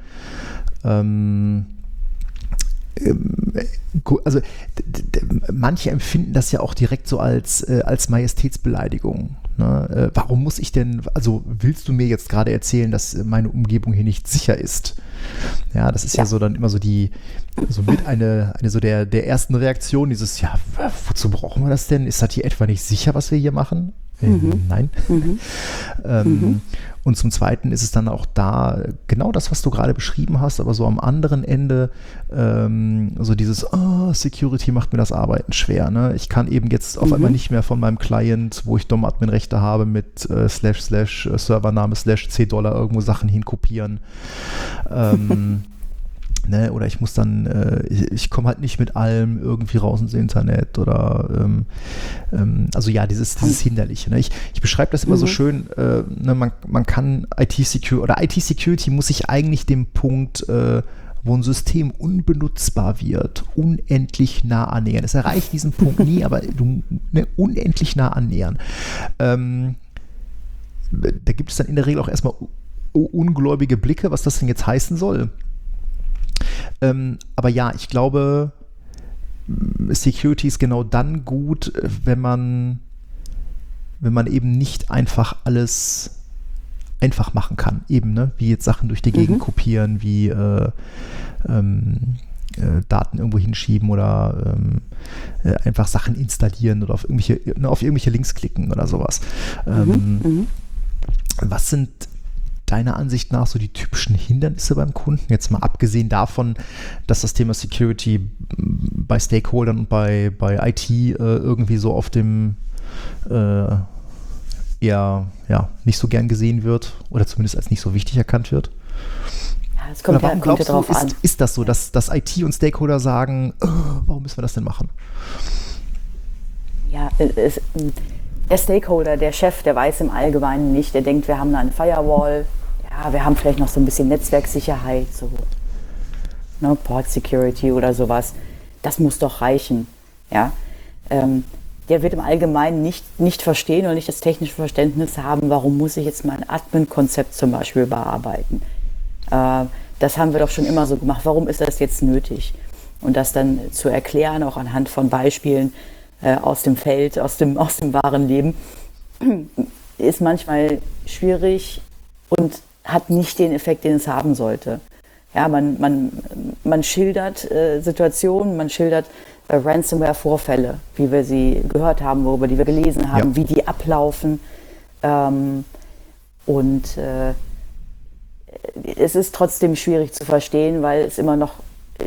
Ähm, Also manche empfinden das ja auch direkt so als, äh, als Majestätsbeleidigung. Ne? Äh, warum muss ich denn, also willst du mir jetzt gerade erzählen, dass meine Umgebung hier nicht sicher ist? Ja, das ist ja, ja so dann immer so die, so mit eine, eine so der, der ersten Reaktion, dieses, ja, wozu brauchen wir das denn? Ist das hier etwa nicht sicher, was wir hier machen? Mhm. Äh, nein. Mhm. ähm, mhm. Und zum Zweiten ist es dann auch da genau das, was du gerade beschrieben hast, aber so am anderen Ende ähm, so dieses, oh, Security macht mir das Arbeiten schwer. Ne? Ich kann eben jetzt auf mhm. einmal nicht mehr von meinem Client, wo ich D O M-Admin-Rechte habe, mit äh, slash slash Servername slash C Dollar irgendwo Sachen hinkopieren. ähm, Ne, oder ich muss dann, äh, ich, ich komme halt nicht mit allem irgendwie raus ins Internet oder ähm, ähm, also ja, dieses, dieses Hinderliche. Ne? Ich, ich beschreibe das immer mhm. so schön, äh, ne, man, man kann I T-Security oder I T-Security muss sich eigentlich dem Punkt, äh, wo ein System unbenutzbar wird, unendlich nah annähern. Es erreicht diesen Punkt nie, aber du, ne, unendlich nah annähern. Ähm, da gibt es dann in der Regel auch erstmal ungläubige Blicke, was das denn jetzt heißen soll. Ähm, aber ja, ich glaube, Security ist genau dann gut, wenn man, wenn man eben nicht einfach alles einfach machen kann. Eben, ne? Wie jetzt Sachen durch die Gegend mhm. kopieren, wie äh, ähm, äh, Daten irgendwo hinschieben oder ähm, äh, einfach Sachen installieren oder auf irgendwelche, ne, auf irgendwelche Links klicken oder sowas. Ähm, mhm. Was sind deiner Ansicht nach so die typischen Hindernisse beim Kunden? Jetzt mal abgesehen davon, dass das Thema Security bei Stakeholdern und bei, bei I T äh, irgendwie so auf dem äh, eher ja, nicht so gern gesehen wird oder zumindest als nicht so wichtig erkannt wird. Ja, es kommt oder warum ja, kommt glaubst ja drauf du, ist, an. ist das so, dass, dass I T und Stakeholder sagen, oh, warum müssen wir das denn machen? Ja, es, der Stakeholder, der Chef, der weiß im Allgemeinen nicht, der denkt, wir haben da eine Firewall, ja, wir haben vielleicht noch so ein bisschen Netzwerksicherheit, so ne, Port Security oder sowas. Das muss doch reichen. Ja? Ähm, der wird im Allgemeinen nicht, nicht verstehen oder nicht das technische Verständnis haben, warum muss ich jetzt mein Admin-Konzept zum Beispiel überarbeiten. Äh, das haben wir doch schon immer so gemacht. Warum ist das jetzt nötig? Und das dann zu erklären, auch anhand von Beispielen, aus dem Feld, aus dem, aus dem wahren Leben, ist manchmal schwierig und hat nicht den Effekt, den es haben sollte. Ja, man, man, man schildert äh, Situationen, man schildert äh, Ransomware-Vorfälle, wie wir sie gehört haben, worüber die wir gelesen haben, ja. wie die ablaufen. Ähm, und äh, es ist trotzdem schwierig zu verstehen, weil es immer noch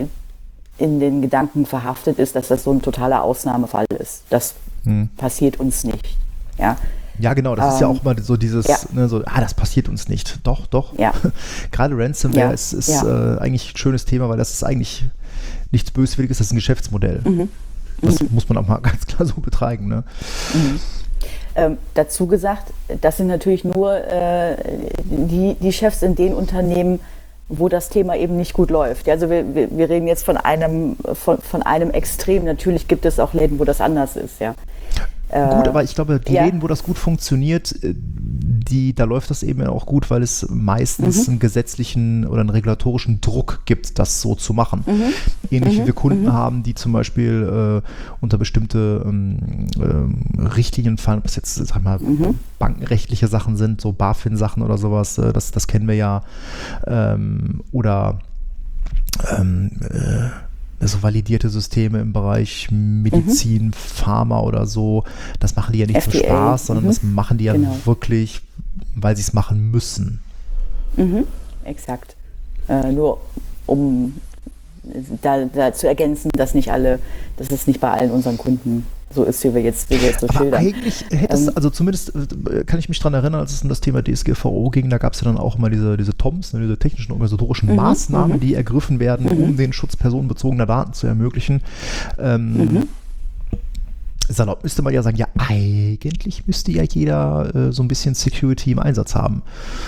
in den Gedanken verhaftet ist, dass das so ein totaler Ausnahmefall ist. Das hm. passiert uns nicht. Ja, ja genau, das ähm, ist ja auch mal so dieses, ja. ne, so, ah, das passiert uns nicht. Doch, doch. Ja. Gerade Ransomware ja. ist, ist ja. äh, eigentlich ein schönes Thema, weil das ist eigentlich nichts Böswilliges, das ist ein Geschäftsmodell. Mhm. Das mhm. muss man auch mal ganz klar so betreiben. Ne? Mhm. Ähm, dazu gesagt, das sind natürlich nur äh, die, die Chefs in den Unternehmen, wo das Thema eben nicht gut läuft. Also wir, wir, wir reden jetzt von einem, von, von einem Extrem. Natürlich gibt es auch Läden, wo das anders ist, ja. Gut, äh, aber ich glaube, die ja. Läden, wo das gut funktioniert, die, da läuft das eben auch gut, weil es meistens mhm. einen gesetzlichen oder einen regulatorischen Druck gibt, das so zu machen. Mhm. Ähnlich mhm. wie wir Kunden mhm. haben, die zum Beispiel äh, unter bestimmte ähm, äh, Richtlinien fallen, was jetzt, sag mal, mhm. bankenrechtliche Sachen sind, so BaFin-Sachen oder sowas, äh, das, das kennen wir ja. Ähm, oder ähm, äh, so validierte Systeme im Bereich Medizin, mhm. Pharma oder so, das machen die ja nicht F D A. für Spaß, sondern mhm. das machen die ja genau. wirklich, weil sie es machen müssen. Mhm. Exakt. Äh, nur um da, da zu ergänzen, dass nicht alle, dass es nicht bei allen unseren Kunden so ist, wie wir jetzt, wie wir jetzt so Aber schildern. Eigentlich hätte es, also zumindest kann ich mich daran erinnern, als es um das Thema D S G V O ging, da gab es ja dann auch immer diese, diese T O Ms, ne, diese technischen organisatorischen mhm, Maßnahmen, mhm. die ergriffen werden, mhm. um den Schutz personenbezogener Daten zu ermöglichen. Ähm, mhm. Salopp müsste man ja sagen, ja, eigentlich müsste ja jeder äh, so ein bisschen Security im Einsatz haben.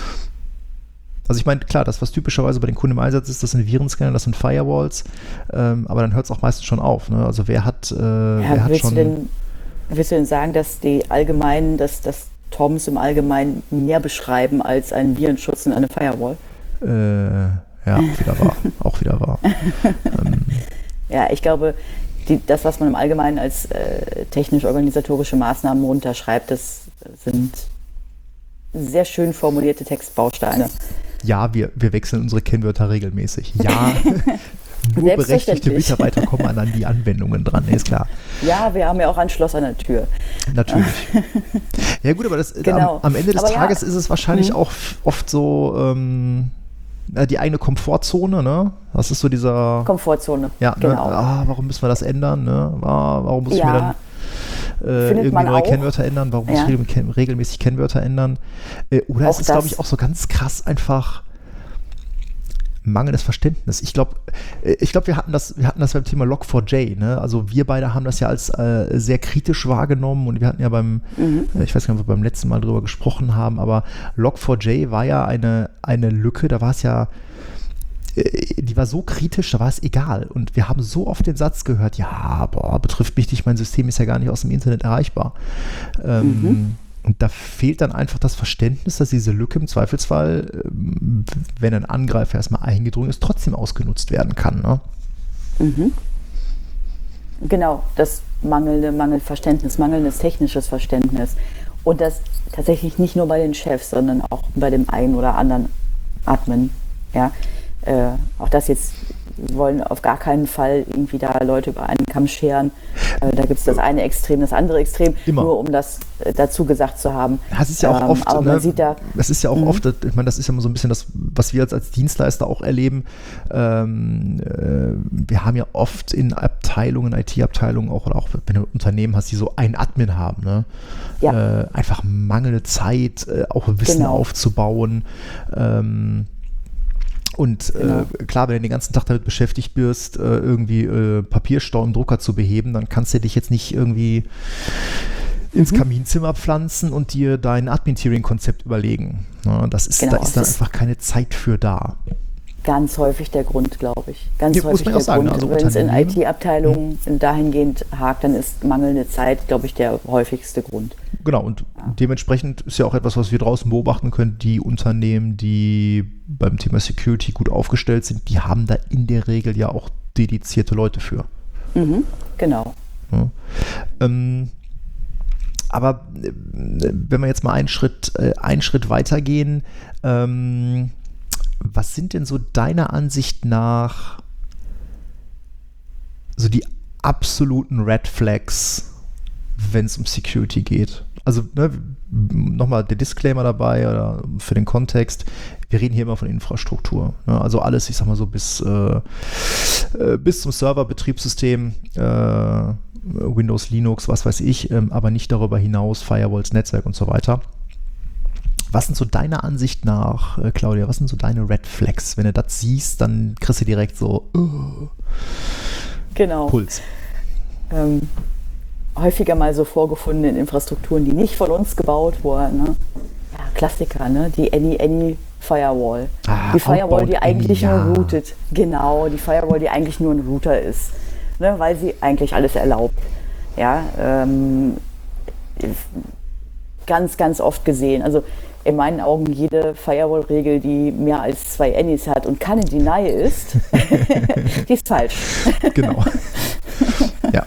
Also ich meine, klar, das, was typischerweise bei den Kunden im Einsatz ist, das sind Virenscanner, das sind Firewalls, ähm, aber dann hört es auch meistens schon auf. Ne? Also wer hat, äh, ja, wer hat willst schon... Du denn, willst du denn sagen, dass die allgemeinen, dass das T O Ms im Allgemeinen mehr beschreiben als einen Virenschutz und eine Firewall? Äh, ja, auch wieder wahr. auch wieder wahr. ähm. Ja, ich glaube, die, das, was man im Allgemeinen als äh, technisch-organisatorische Maßnahmen runterschreibt, das sind sehr schön formulierte Textbausteine. Ja, wir, wir wechseln unsere Kennwörter regelmäßig. Ja, nur berechtigte Mitarbeiter kommen an die Anwendungen dran, ist klar. Ja, wir haben ja auch ein Schloss an der Tür. Natürlich. Ja gut, aber das, genau. am, am Ende des aber Tages ja. ist es wahrscheinlich mhm. auch oft so ähm, die eigene Komfortzone, ne? Das ist so dieser... Komfortzone, ja, genau. Ne? Ah, warum müssen wir das ändern, ne? Ah, warum muss ja. ich mir dann... Äh, irgendwie neue auch. Kennwörter ändern, warum ja. muss ich regelmäßig Kennwörter ändern? Äh, oder auch es ist, glaube ich, auch so ganz krass einfach mangelndes Verständnis. Ich glaube, ich glaube, wir hatten das, wir hatten das beim Thema Log four j, ne? Also wir beide haben das ja als äh, sehr kritisch wahrgenommen und wir hatten ja beim, mhm. äh, ich weiß gar nicht, ob wir beim letzten Mal drüber gesprochen haben, aber Log four j war ja eine, eine Lücke, da war es ja, äh, die war so kritisch, da war es egal. Und wir haben so oft den Satz gehört, ja, boah, betrifft mich nicht, mein System ist ja gar nicht aus dem Internet erreichbar. Ähm, mhm. Und da fehlt dann einfach das Verständnis, dass diese Lücke im Zweifelsfall, wenn ein Angreifer erstmal eingedrungen ist, trotzdem ausgenutzt werden kann. Ne? Mhm. Genau, das mangelnde Mangelverständnis, mangelndes technisches Verständnis. Und das tatsächlich nicht nur bei den Chefs, sondern auch bei dem einen oder anderen Admin. Ja? Äh, auch das jetzt, wir wollen auf gar keinen Fall irgendwie da Leute über einen Kamm scheren. Äh, da gibt es das eine Extrem, das andere Extrem, Immer. Nur um das äh, dazu gesagt zu haben. Das ist ja auch ähm, oft, aber man ne, sieht da, das ist ja auch mhm. oft, ich meine, das ist ja immer so ein bisschen das, was wir als, als Dienstleister auch erleben. Ähm, äh, wir haben ja oft in Abteilungen, I T-Abteilungen auch, oder auch wenn du Unternehmen hast, die so einen Admin haben, ne? Ja. Äh, einfach mangelnde Zeit, äh, auch Wissen genau. aufzubauen. Ähm, Und genau. äh, klar, wenn du den ganzen Tag damit beschäftigt bist, äh, irgendwie äh, Papierstau im Drucker zu beheben, dann kannst du dich jetzt nicht irgendwie ins mhm. Kaminzimmer pflanzen und dir dein Admin-Tiering-Konzept überlegen. Ja, das ist, genau, da ist dann einfach keine Zeit für da. Ganz häufig der Grund, glaube ich. Ganz ja, häufig der sagen, Grund. Also wenn es in I T-Abteilungen hm. dahingehend hakt, dann ist mangelnde Zeit, glaube ich, der häufigste Grund. Genau, und ja. dementsprechend ist ja auch etwas, was wir draußen beobachten können, die Unternehmen, die beim Thema Security gut aufgestellt sind, die haben da in der Regel ja auch dedizierte Leute für. Mhm, genau. Ja. Ähm, aber wenn wir jetzt mal einen Schritt, äh, einen Schritt weitergehen, ähm, was sind denn so deiner Ansicht nach so die absoluten Red Flags, wenn es um Security geht? Also ne, nochmal der Disclaimer dabei oder für den Kontext, wir reden hier immer von Infrastruktur. Ne? Also alles, ich sag mal so, bis, äh, bis zum Server-Betriebssystem, äh, Windows, Linux, was weiß ich, ähm, aber nicht darüber hinaus, Firewalls, Netzwerk und so weiter. Was sind so deiner Ansicht nach, äh, Claudia, was sind so deine Red Flags? Wenn du das siehst, dann kriegst du direkt so uh, genau. Puls. Ähm, häufiger mal so vorgefunden in Infrastrukturen, die nicht von uns gebaut wurden. Ne? Ja, Klassiker, ne? Die Any-Any Firewall. Ah, die Firewall, die eigentlich Any, nur ja. routet. Genau, die Firewall, die eigentlich nur ein Router ist. Ne? Weil sie eigentlich alles erlaubt. Ja, ähm, ganz, ganz oft gesehen. Also in meinen Augen jede Firewall-Regel, die mehr als zwei Any's hat und keine Deny ist, die ist falsch. Genau. Ja.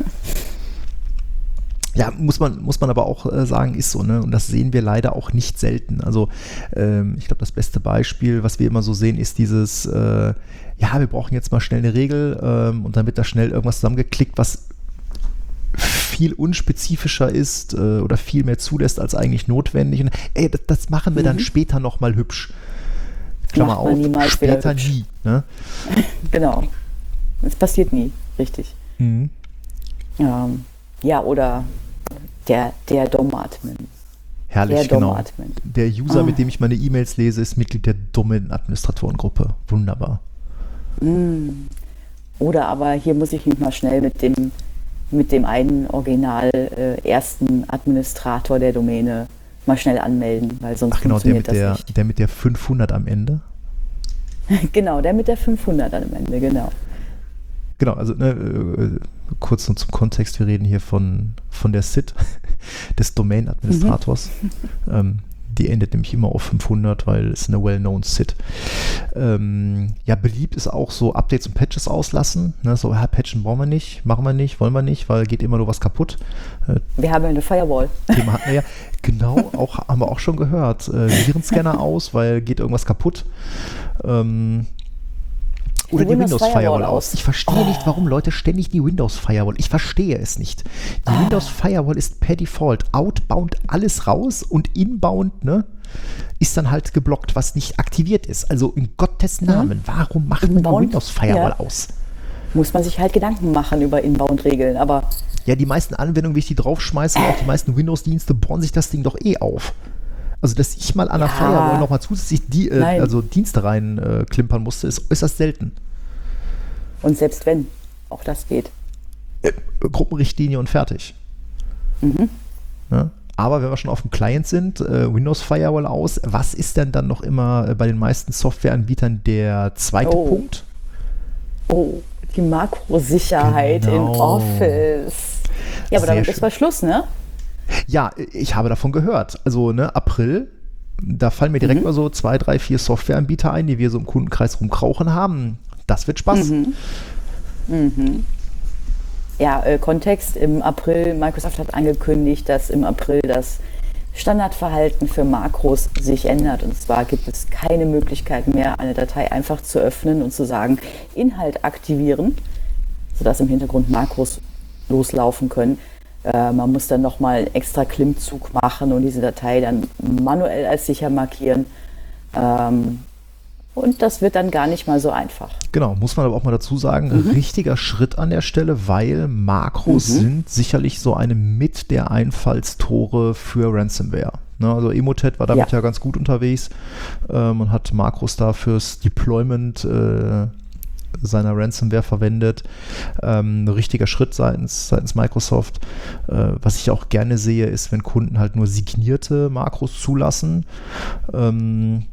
Ja, muss man, muss man aber auch äh, sagen, ist so, ne? Und das sehen wir leider auch nicht selten. Also ähm, ich glaube, das beste Beispiel, was wir immer so sehen, ist dieses, äh, ja, wir brauchen jetzt mal schnell eine Regel ähm, und dann wird da schnell irgendwas zusammengeklickt, was viel unspezifischer ist äh, oder viel mehr zulässt als eigentlich notwendig. Und, ey, das, das machen wir mhm. dann später nochmal hübsch. Klammer auf, später nie. Ne? Genau. Es passiert nie, richtig. Mhm. Ähm, ja, oder der, der D O M-Admin. Herrlich, der genau. D O M-Admin. Der User, ah. mit dem ich meine E-Mails lese, ist Mitglied der Domain-Administratorengruppe. Wunderbar. Mhm. Oder aber hier muss ich mich mal schnell mit dem mit dem einen original äh, ersten Administrator der Domäne mal schnell anmelden, weil sonst Ach genau, funktioniert der mit das der, nicht. der mit der fünfhundert am Ende? Genau, der mit der fünfhundert am Ende, genau. Genau, also ne, äh, kurz noch zum Kontext, wir reden hier von, von der S I D, des Domain-Administrators. Mhm. Ähm, die endet nämlich immer auf fünfhundert, weil es eine well-known S I D. Ähm, ja, beliebt ist auch so Updates und Patches auslassen. Ne? So, ja, patchen brauchen wir nicht, machen wir nicht, wollen wir nicht, weil geht immer nur was kaputt. Äh, wir haben ja eine Firewall. Thema hatten wir ja. Genau, auch, haben wir auch schon gehört. Äh, Virenscanner aus, weil geht irgendwas kaputt. Ähm, Oder die, die Windows, Windows Firewall, Firewall aus. Ich verstehe oh. nicht, warum Leute ständig die Windows Firewall. Ich verstehe es nicht. Die oh. Windows Firewall ist per Default outbound alles raus und inbound, ne, ist dann halt geblockt, was nicht aktiviert ist. Also in Gottes Namen, ja. warum macht inbound, man Windows Firewall ja. aus? Muss man sich halt Gedanken machen über Inbound-Regeln, aber ja, die meisten Anwendungen, wie ich die draufschmeiße, auch die meisten Windows-Dienste bohren sich das Ding doch eh auf. Also, dass ich mal an der Ja. Firewall nochmal zusätzlich die, äh, Nein. also Dienste rein äh, klimpern musste, ist äußerst selten. Und selbst wenn, auch das geht. Äh, Gruppenrichtlinie und fertig. Mhm. Ja? Aber wenn wir schon auf dem Client sind, äh, Windows Firewall aus, was ist denn dann noch immer äh, bei den meisten Softwareanbietern der zweite Oh. Punkt? Oh, die Makrosicherheit Genau. in Office. Ja, aber Sehr damit schön. ist mal Schluss, ne? Ja, ich habe davon gehört. Also, ne, April, da fallen mir direkt Mhm. mal so zwei, drei, vier Softwareanbieter ein, die wir so im Kundenkreis rumkrauchen haben. Das wird Spaß. Mhm. Mhm. Ja, äh, Kontext, im April, Microsoft hat angekündigt, dass im April das Standardverhalten für Makros sich ändert. Und zwar gibt es keine Möglichkeit mehr, eine Datei einfach zu öffnen und zu sagen, Inhalt aktivieren, sodass im Hintergrund Makros loslaufen können. Äh, man muss dann nochmal extra Klimmzug machen und diese Datei dann manuell als sicher markieren. Ähm, und das wird dann gar nicht mal so einfach. Genau, muss man aber auch mal dazu sagen, ein richtiger Schritt an der Stelle, weil Makros Mhm. sind sicherlich so eine mit der Einfallstore für Ransomware. Ne, also Emotet war damit ja, Ja. ganz gut unterwegs ähm, und hat Makros da fürs Deployment äh, seiner Ransomware verwendet. Ähm, ein richtiger Schritt seitens, seitens Microsoft. Äh, was ich auch gerne sehe, ist, wenn Kunden halt nur signierte Makros zulassen. Ähm,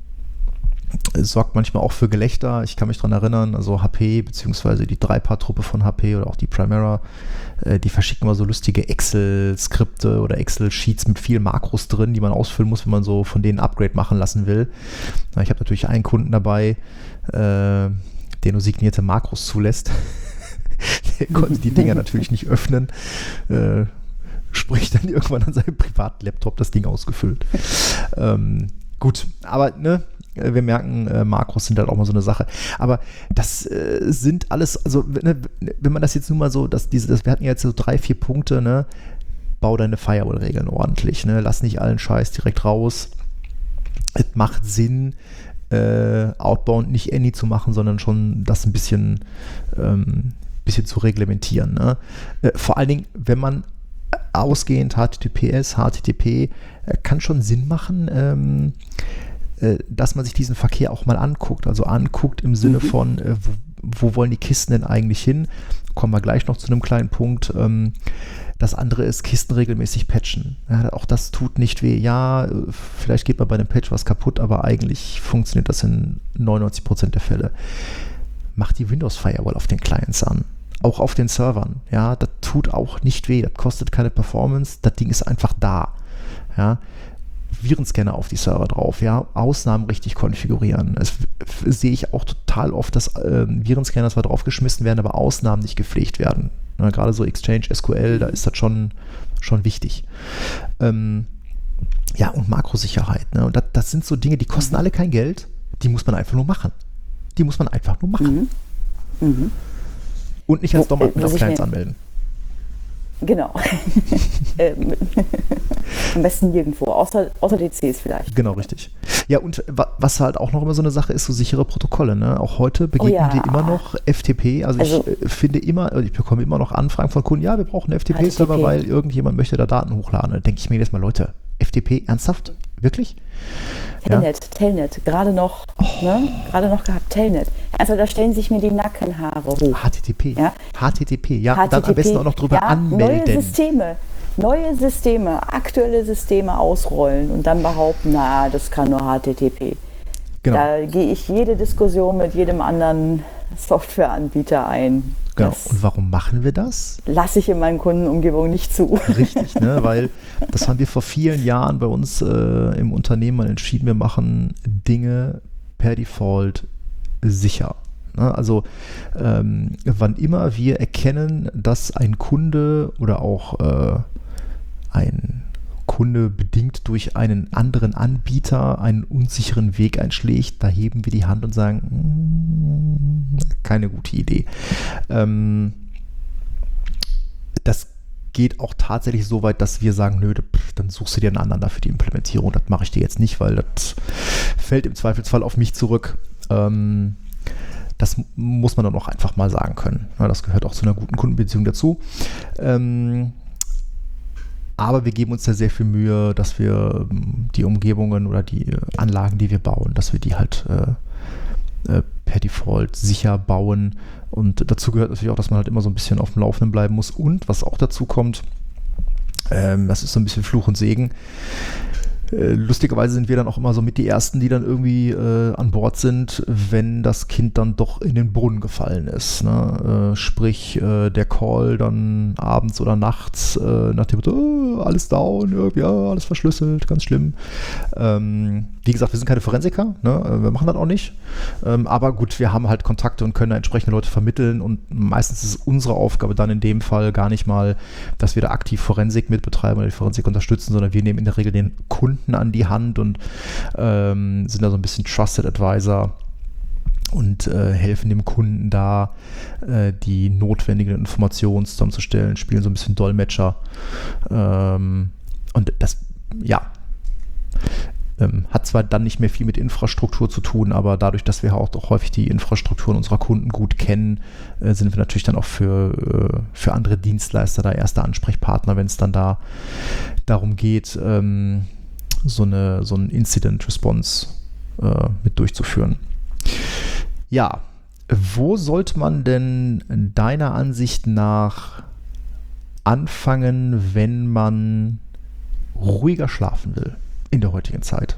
Es sorgt manchmal auch für Gelächter. Ich kann mich daran erinnern, also H P beziehungsweise die Drei-Paar-Truppe von H P oder auch die Primera, äh, die verschicken immer so lustige Excel-Skripte oder Excel-Sheets mit vielen Makros drin, die man ausfüllen muss, wenn man so von denen ein Upgrade machen lassen will. Na, ich habe natürlich einen Kunden dabei, äh, der nur signierte Makros zulässt. Der konnte die Dinger natürlich nicht öffnen. Äh, sprich dann irgendwann an seinem privaten Laptop das Ding ausgefüllt. Ähm, gut, aber ne, wir merken, äh, Makros sind halt auch mal so eine Sache. Aber das äh, sind alles, also ne, wenn man das jetzt nun mal so, dass diese, das, wir hatten jetzt so drei, vier Punkte, ne, bau deine Firewall-Regeln ordentlich, ne, lass nicht allen Scheiß direkt raus. Es macht Sinn, äh, Outbound nicht Any zu machen, sondern schon das ein bisschen, ähm, bisschen zu reglementieren. Ne? Äh, vor allen Dingen, wenn man ausgehend H T T P S, H T T P, äh, kann schon Sinn machen, ähm, äh, dass man sich diesen Verkehr auch mal anguckt. Also anguckt im Sinne Mhm. von, äh, wo, wo wollen die Kisten denn eigentlich hin? Kommen wir gleich noch zu einem kleinen Punkt. Ähm, das andere ist Kisten regelmäßig patchen. Ja, auch das tut nicht weh. Ja, äh, vielleicht geht mal bei einem Patch was kaputt, aber eigentlich funktioniert das in neunundneunzig Prozent der Fälle. Macht die Windows Firewall auf den Clients an. Auch auf den Servern. Ja, das tut auch nicht weh. Das kostet keine Performance. Das Ding ist einfach da. Ja, Virenscanner auf die Server drauf. Ja, Ausnahmen richtig konfigurieren. Das f- sehe ich auch total oft, dass äh, Virenscanner zwar draufgeschmissen werden, aber Ausnahmen nicht gepflegt werden. Ja, gerade so Exchange, S Q L, da ist das schon, schon wichtig. Ähm, ja, und Makrosicherheit. Ne? Und das, das sind so Dinge, die kosten alle kein Geld. Die muss man einfach nur machen. Die muss man einfach nur machen. Mhm. Mhm. Und nicht als Wo- Dominant äh, auf was ich Clients mir- anmelden. Genau. ähm, am besten nirgendwo, außer, außer D Cs vielleicht. Genau, richtig. Ja, und wa- was halt auch noch immer so eine Sache ist, so sichere Protokolle. Ne? Auch heute begegnen Oh ja. wir immer noch F T P. Also, Also- ich äh, finde immer, ich bekomme immer noch Anfragen von Kunden, ja, wir brauchen einen F T P-Server, H T T P. weil irgendjemand möchte da Daten hochladen. Da denke ich mir jetzt mal, Leute, F T P, ernsthaft? Wirklich? Telnet, Telnet, gerade noch, ne? Gerade noch gehabt, Telnet. Also da stellen sich mir die Nackenhaare hoch. H T T P. Ja. H T T P, ja, H T T P, dann am besten auch noch drüber ja, anmelden. Neue Systeme, neue Systeme, aktuelle Systeme ausrollen und dann behaupten, na, das kann nur H T T P. Genau. Da gehe ich jede Diskussion mit jedem anderen Softwareanbieter ein. Genau. Das Und warum machen wir das? lasse ich in meinen Kundenumgebung nicht zu. Richtig, ne? Weil das haben wir vor vielen Jahren bei uns äh, im Unternehmen mal entschieden, wir machen Dinge per Default sicher. Ne? Also ähm, wann immer wir erkennen, dass ein Kunde oder auch äh, ein Kunde bedingt durch einen anderen Anbieter einen unsicheren Weg einschlägt, da heben wir die Hand und sagen, mm, keine gute Idee. Ähm, das geht auch tatsächlich so weit, dass wir sagen, nö, pff, dann suchst du dir einen anderen dafür die Implementierung. Das mache ich dir jetzt nicht, weil das fällt im Zweifelsfall auf mich zurück. Ähm, das muss man dann auch einfach mal sagen können. Ja, das gehört auch zu einer guten Kundenbeziehung dazu. Ähm, aber wir geben uns da sehr viel Mühe, dass wir ähm, die Umgebungen oder die äh, Anlagen, die wir bauen, dass wir die halt äh, äh, per Default sicher bauen. Und dazu gehört natürlich auch, dass man halt immer so ein bisschen auf dem Laufenden bleiben muss. Und was auch dazu kommt, ähm, das ist so ein bisschen Fluch und Segen. Äh, lustigerweise sind wir dann auch immer so mit die Ersten, die dann irgendwie äh, an Bord sind, wenn das Kind dann doch in den Brunnen gefallen ist. Ne? Äh, sprich, äh, der Call dann abends oder nachts äh, nach dem Motto, oh, alles down, ja, alles verschlüsselt, ganz schlimm. Ähm, wie gesagt, wir sind keine Forensiker, ne? Wir machen das auch nicht. Ähm, aber gut, wir haben halt Kontakte und können da entsprechende Leute vermitteln und meistens ist es unsere Aufgabe dann in dem Fall gar nicht mal, dass wir da aktiv Forensik mit betreiben oder die Forensik unterstützen, sondern wir nehmen in der Regel den Kunden an die Hand und ähm, sind da so ein bisschen Trusted Advisor und äh, helfen dem Kunden da, äh, die notwendigen Informationen zusammenzustellen, spielen so ein bisschen Dolmetscher. Ähm, und das, ja, ähm, hat zwar dann nicht mehr viel mit Infrastruktur zu tun, aber dadurch, dass wir auch, auch häufig die Infrastrukturen unserer Kunden gut kennen, äh, sind wir natürlich dann auch für, äh, für andere Dienstleister da erster Ansprechpartner, wenn es dann da darum geht, ähm, so eine so ein Incident Response äh, mit durchzuführen. Ja, wo sollte man denn deiner Ansicht nach anfangen, wenn man ruhiger schlafen will in der heutigen Zeit?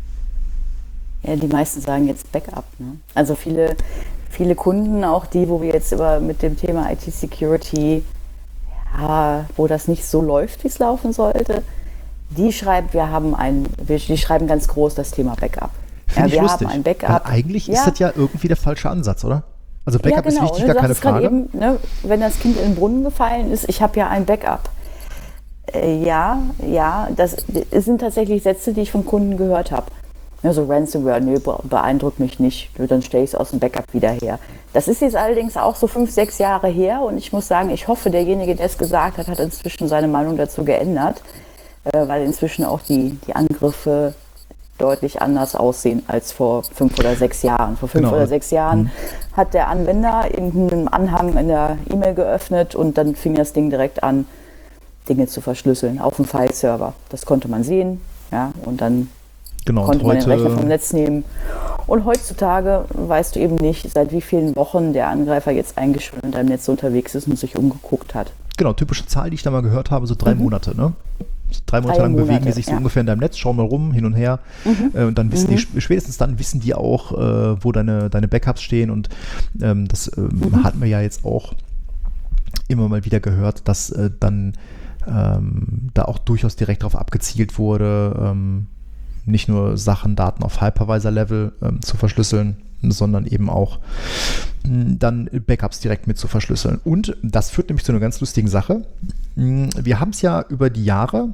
Ja, die meisten sagen jetzt Backup. Ne? Also viele, viele Kunden, auch die, wo wir jetzt über mit dem Thema I T-Security, ja, wo das nicht so läuft, wie es laufen sollte, die schreiben, wir haben ein, wir, die schreiben ganz groß das Thema Backup. Finde ja, ich wir lustig. haben ein Backup. Weil eigentlich ja. ist das ja irgendwie der falsche Ansatz, oder? Also Backup ja, genau. ist wichtig, ne, gar keine Frage. Eben, ne, wenn das Kind in den Brunnen gefallen ist, ich habe ja ein Backup. Äh, ja, ja, das, das sind tatsächlich Sätze, die ich von Kunden gehört habe. Ja, so Ransomware, nö, beeindruckt mich nicht, dann stelle ich es aus dem Backup wieder her. Das ist jetzt allerdings auch so fünf, sechs Jahre her und ich muss sagen, ich hoffe, derjenige, der es gesagt hat, hat inzwischen seine Meinung dazu geändert, äh, weil inzwischen auch die, die Angriffe deutlich anders aussehen als vor fünf oder sechs Jahren. Vor fünf Genau. oder sechs Jahren mhm. hat der Anwender irgendeinen Anhang in der E-Mail geöffnet und dann fing das Ding direkt an, Dinge zu verschlüsseln auf dem File-Server. Das konnte man sehen, ja, und dann genau, konnte und man heute, den Rechner vom Netz nehmen. Und heutzutage weißt du eben nicht, seit wie vielen Wochen der Angreifer jetzt eigentlich schon in deinem Netz unterwegs ist und sich umgeguckt hat. Genau, typische Zahl, die ich da mal gehört habe, so drei mhm. Monate, ne? So drei Monate drei lang Monate, bewegen die sich so ja. ungefähr in deinem Netz, schauen mal rum, hin und her. Mhm. Äh, und dann wissen mhm. die, spätestens dann wissen die auch, äh, wo deine, deine Backups stehen. Und ähm, das ähm, mhm. hatten wir ja jetzt auch immer mal wieder gehört, dass äh, dann ähm, da auch durchaus direkt darauf abgezielt wurde, ähm, nicht nur Sachen, Daten auf Hypervisor-Level ähm, zu verschlüsseln, sondern eben auch mh, dann Backups direkt mit zu verschlüsseln. Und das führt nämlich zu einer ganz lustigen Sache. Mh, wir haben es ja über die Jahre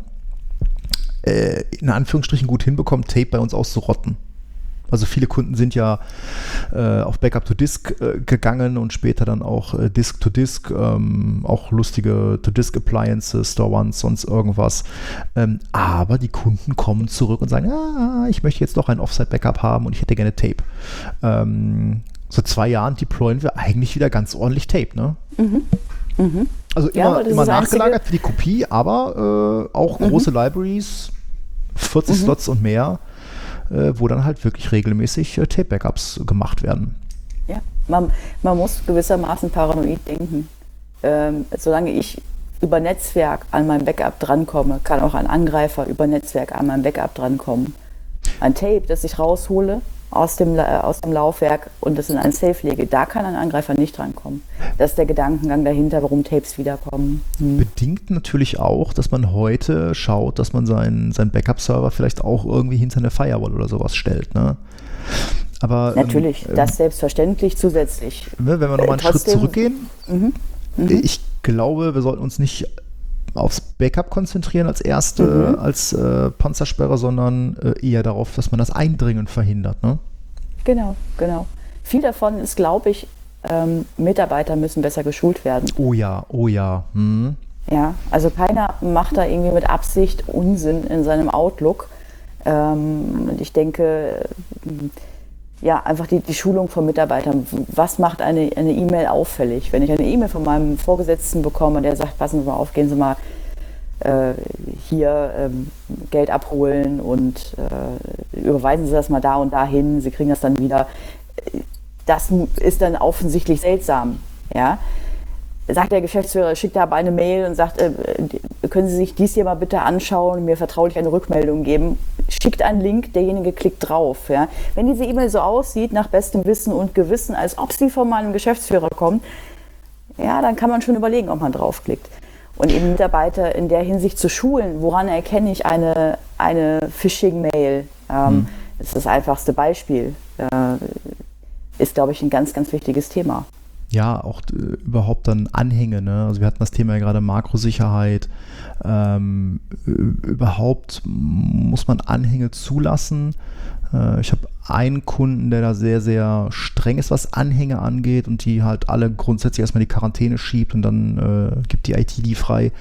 äh, in Anführungsstrichen gut hinbekommen, Tape bei uns auszurotten. Also viele Kunden sind ja äh, auf Backup-to-Disk äh, gegangen und später dann auch äh, Disk-to-Disk, ähm, auch lustige To-Disk-Appliances, Store One, sonst irgendwas. Ähm, aber die Kunden kommen zurück und sagen, ah, ich möchte jetzt doch ein Offsite-Backup haben und ich hätte gerne Tape. Ähm, seit zwei Jahren deployen wir eigentlich wieder ganz ordentlich Tape, ne? Mhm. Mhm. Also immer, ja, immer nachgelagert für die Kopie, aber äh, auch mhm. große Libraries, vierzig mhm. Slots und mehr, wo dann halt wirklich regelmäßig äh, Tape-Backups gemacht werden. Ja, man, man muss gewissermaßen paranoid denken. Ähm, solange ich über Netzwerk an mein Backup drankomme, kann auch ein Angreifer über Netzwerk an mein Backup drankommen. Ein Tape, das ich raushole aus dem, äh, aus dem Laufwerk und das in ein Safe lege, da kann ein Angreifer nicht drankommen. Das ist der Gedankengang dahinter, warum Tapes wiederkommen. Hm. Bedingt natürlich auch, dass man heute schaut, dass man seinen sein Backup-Server vielleicht auch irgendwie hinter eine Firewall oder sowas stellt, ne? Aber, natürlich, ähm, das selbstverständlich zusätzlich. Wenn wir nochmal einen äh, Schritt zurückgehen, mhm, mhm. ich glaube, wir sollten uns nicht aufs Backup konzentrieren als erste, mhm. als äh, Panzersperre, sondern äh, eher darauf, dass man das Eindringen verhindert, ne? Genau, genau. Viel davon ist, glaube ich, ähm, Mitarbeiter müssen besser geschult werden. Oh ja, oh ja. Hm. Ja, also keiner macht da irgendwie mit Absicht Unsinn in seinem Outlook. Ähm, und ich denke, ja, einfach die, die Schulung von Mitarbeitern. Was macht eine eine E-Mail auffällig? Wenn ich eine E-Mail von meinem Vorgesetzten bekomme, der sagt, passen Sie mal auf, gehen Sie mal äh, hier ähm, Geld abholen und äh, überweisen Sie das mal da und dahin, Sie kriegen das dann wieder. Das ist dann offensichtlich seltsam. Ja? Sagt der Geschäftsführer, schickt aber eine Mail und sagt, äh, können Sie sich dies hier mal bitte anschauen und mir vertraulich eine Rückmeldung geben. Schickt einen Link, derjenige klickt drauf. Ja? Wenn diese E-Mail so aussieht, nach bestem Wissen und Gewissen, als ob sie von meinem Geschäftsführer kommt, ja, dann kann man schon überlegen, ob man draufklickt. Und eben Mitarbeiter in der Hinsicht zu schulen, woran erkenne ich eine, eine Phishing-Mail, ähm, hm. das ist das einfachste Beispiel, äh, ist, glaube ich, ein ganz, ganz wichtiges Thema. Ja, auch äh, überhaupt dann Anhänge, ne? Also wir hatten das Thema ja gerade Makrosicherheit. Ähm, überhaupt muss man Anhänge zulassen. Äh, ich habe einen Kunden, der da sehr, sehr streng ist, was Anhänge angeht und die halt alle grundsätzlich erstmal die Quarantäne schiebt und dann äh, gibt die I T die frei.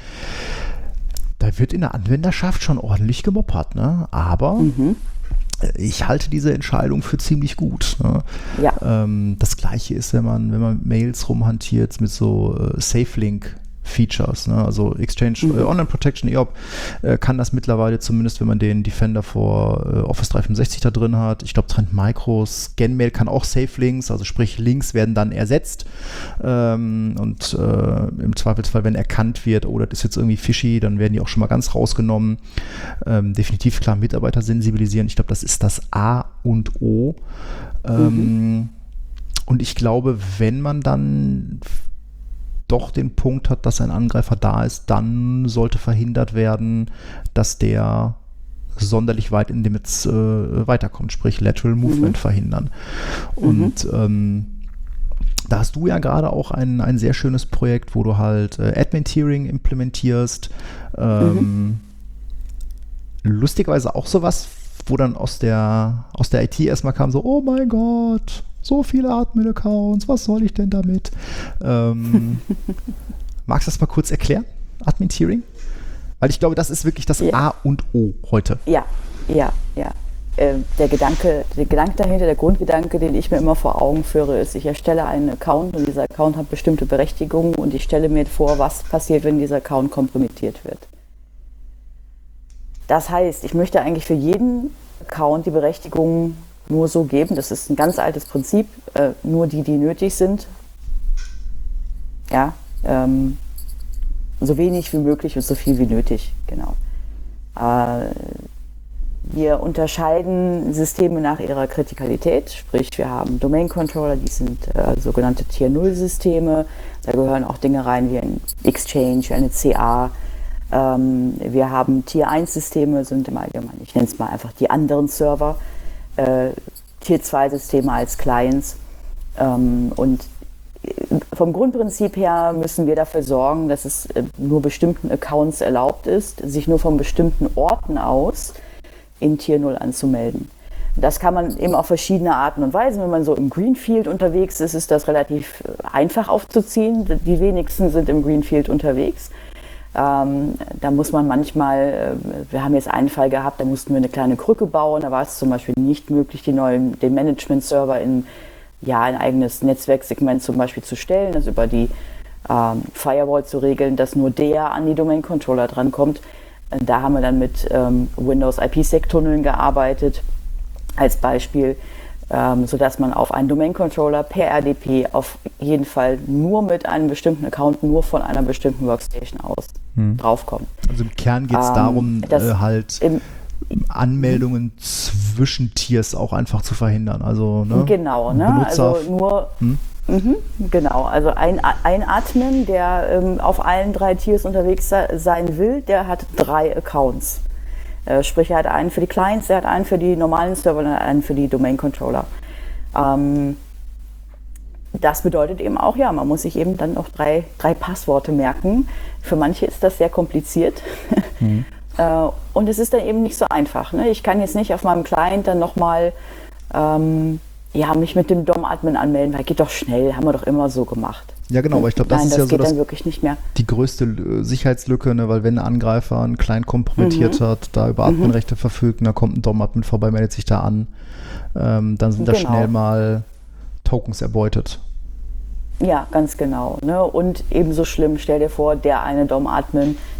Da wird in der Anwenderschaft schon ordentlich gemoppert, ne? Aber mhm. ich halte diese Entscheidung für ziemlich gut. Ne? Ja. Ähm, das Gleiche ist, wenn man, wenn man mit Mails rumhantiert mit so äh, Safe-Link-Features, ne? Also Exchange mhm. äh, Online Protection E O P äh, kann das mittlerweile zumindest, wenn man den Defender vor äh, Office dreihundertfünfundsechzig da drin hat. Ich glaube, Trend Micro, Scanmail kann auch Safe-Links, also sprich Links werden dann ersetzt ähm, und äh, im Zweifelsfall, wenn erkannt wird, oh, das ist jetzt irgendwie fishy, dann werden die auch schon mal ganz rausgenommen. Ähm, definitiv klar Mitarbeiter sensibilisieren. Ich glaube, das ist das A und O. Ähm, mhm. Und ich glaube, wenn man dann doch den Punkt hat, dass ein Angreifer da ist, dann sollte verhindert werden, dass der sonderlich weit in dem jetzt äh, weiterkommt, sprich Lateral Movement mhm. verhindern. Und mhm. ähm, da hast du ja gerade auch ein, ein sehr schönes Projekt, wo du halt äh, Admin-Tiering implementierst. Ähm, mhm. Lustigerweise auch sowas, wo dann aus der, aus der I T erstmal kam so, oh mein Gott, so viele Admin-Accounts, was soll ich denn damit? Ähm, magst du das mal kurz erklären, Admin-Tiering? Weil ich glaube, das ist wirklich das ja. A und O heute. Ja, ja, ja. Äh, der Gedanke, der Gedanke dahinter, der Grundgedanke, den ich mir immer vor Augen führe, ist, ich erstelle einen Account und dieser Account hat bestimmte Berechtigungen und ich stelle mir vor, was passiert, wenn dieser Account kompromittiert wird. Das heißt, ich möchte eigentlich für jeden Account die Berechtigungen nur so geben, das ist ein ganz altes Prinzip, äh, nur die, die nötig sind. Ja, ähm, so wenig wie möglich und so viel wie nötig, genau. Äh, wir unterscheiden Systeme nach ihrer Kritikalität, sprich wir haben Domain-Controller, die sind äh, sogenannte Tier null Systeme, da gehören auch Dinge rein wie ein Exchange, eine C A. Ähm, wir haben Tier eins Systeme, sind im Allgemeinen, ich nenne es mal einfach die anderen Server, äh, Tier zwei Systeme als Clients ähm, und vom Grundprinzip her müssen wir dafür sorgen, dass es nur bestimmten Accounts erlaubt ist, sich nur von bestimmten Orten aus in Tier null anzumelden. Das kann man eben auf verschiedene Arten und Weisen. Wenn man so im Greenfield unterwegs ist, ist das relativ einfach aufzuziehen. Die wenigsten sind im Greenfield unterwegs. Ähm, da muss man manchmal, wir haben jetzt einen Fall gehabt, da mussten wir eine kleine Krücke bauen. Da war es zum Beispiel nicht möglich, die neuen, den Management-Server in ja, ein eigenes Netzwerksegment zum Beispiel zu stellen, also über die ähm, Firewall zu regeln, dass nur der an die Domain-Controller drankommt. Da haben wir dann mit ähm, Windows I P-Sec-Tunneln gearbeitet, als Beispiel, ähm, sodass man auf einen Domain-Controller per R D P auf jeden Fall nur mit einem bestimmten Account, nur von einer bestimmten Workstation aus hm. draufkommt. Also im Kern geht es ähm, darum, äh, halt im, Anmeldungen zwischen Tiers auch einfach zu verhindern. Also, ne? Genau, ne? Benutzer, also nur hm? mhm, genau, also ein, ein Admin, der ähm, auf allen drei Tiers unterwegs se- sein will, der hat drei Accounts. Äh, sprich, er hat einen für die Clients, er hat einen für die normalen Server und einen für die Domain-Controller. Ähm, das bedeutet eben auch, ja, man muss sich eben dann noch drei, drei Passworte merken. Für manche ist das sehr kompliziert. Mhm. Und es ist dann eben nicht so einfach. Ne? Ich kann jetzt nicht auf meinem Client dann nochmal ähm, ja, mich mit dem D O M-Admin anmelden, weil geht doch schnell, haben wir doch immer so gemacht. Ja genau, aber ich glaube, das Nein, ist das ja so geht das, dann wirklich nicht mehr. die größte äh, Sicherheitslücke, ne? Weil wenn ein Angreifer einen Client kompromittiert mhm. hat, da über Adminrechte mhm. verfügt, da kommt ein D O M-Admin vorbei, meldet sich da an, ähm, dann sind da genau. schnell mal Tokens erbeutet. Ja, ganz genau. Ne? Und ebenso schlimm, stell dir vor, der eine D O M-Admin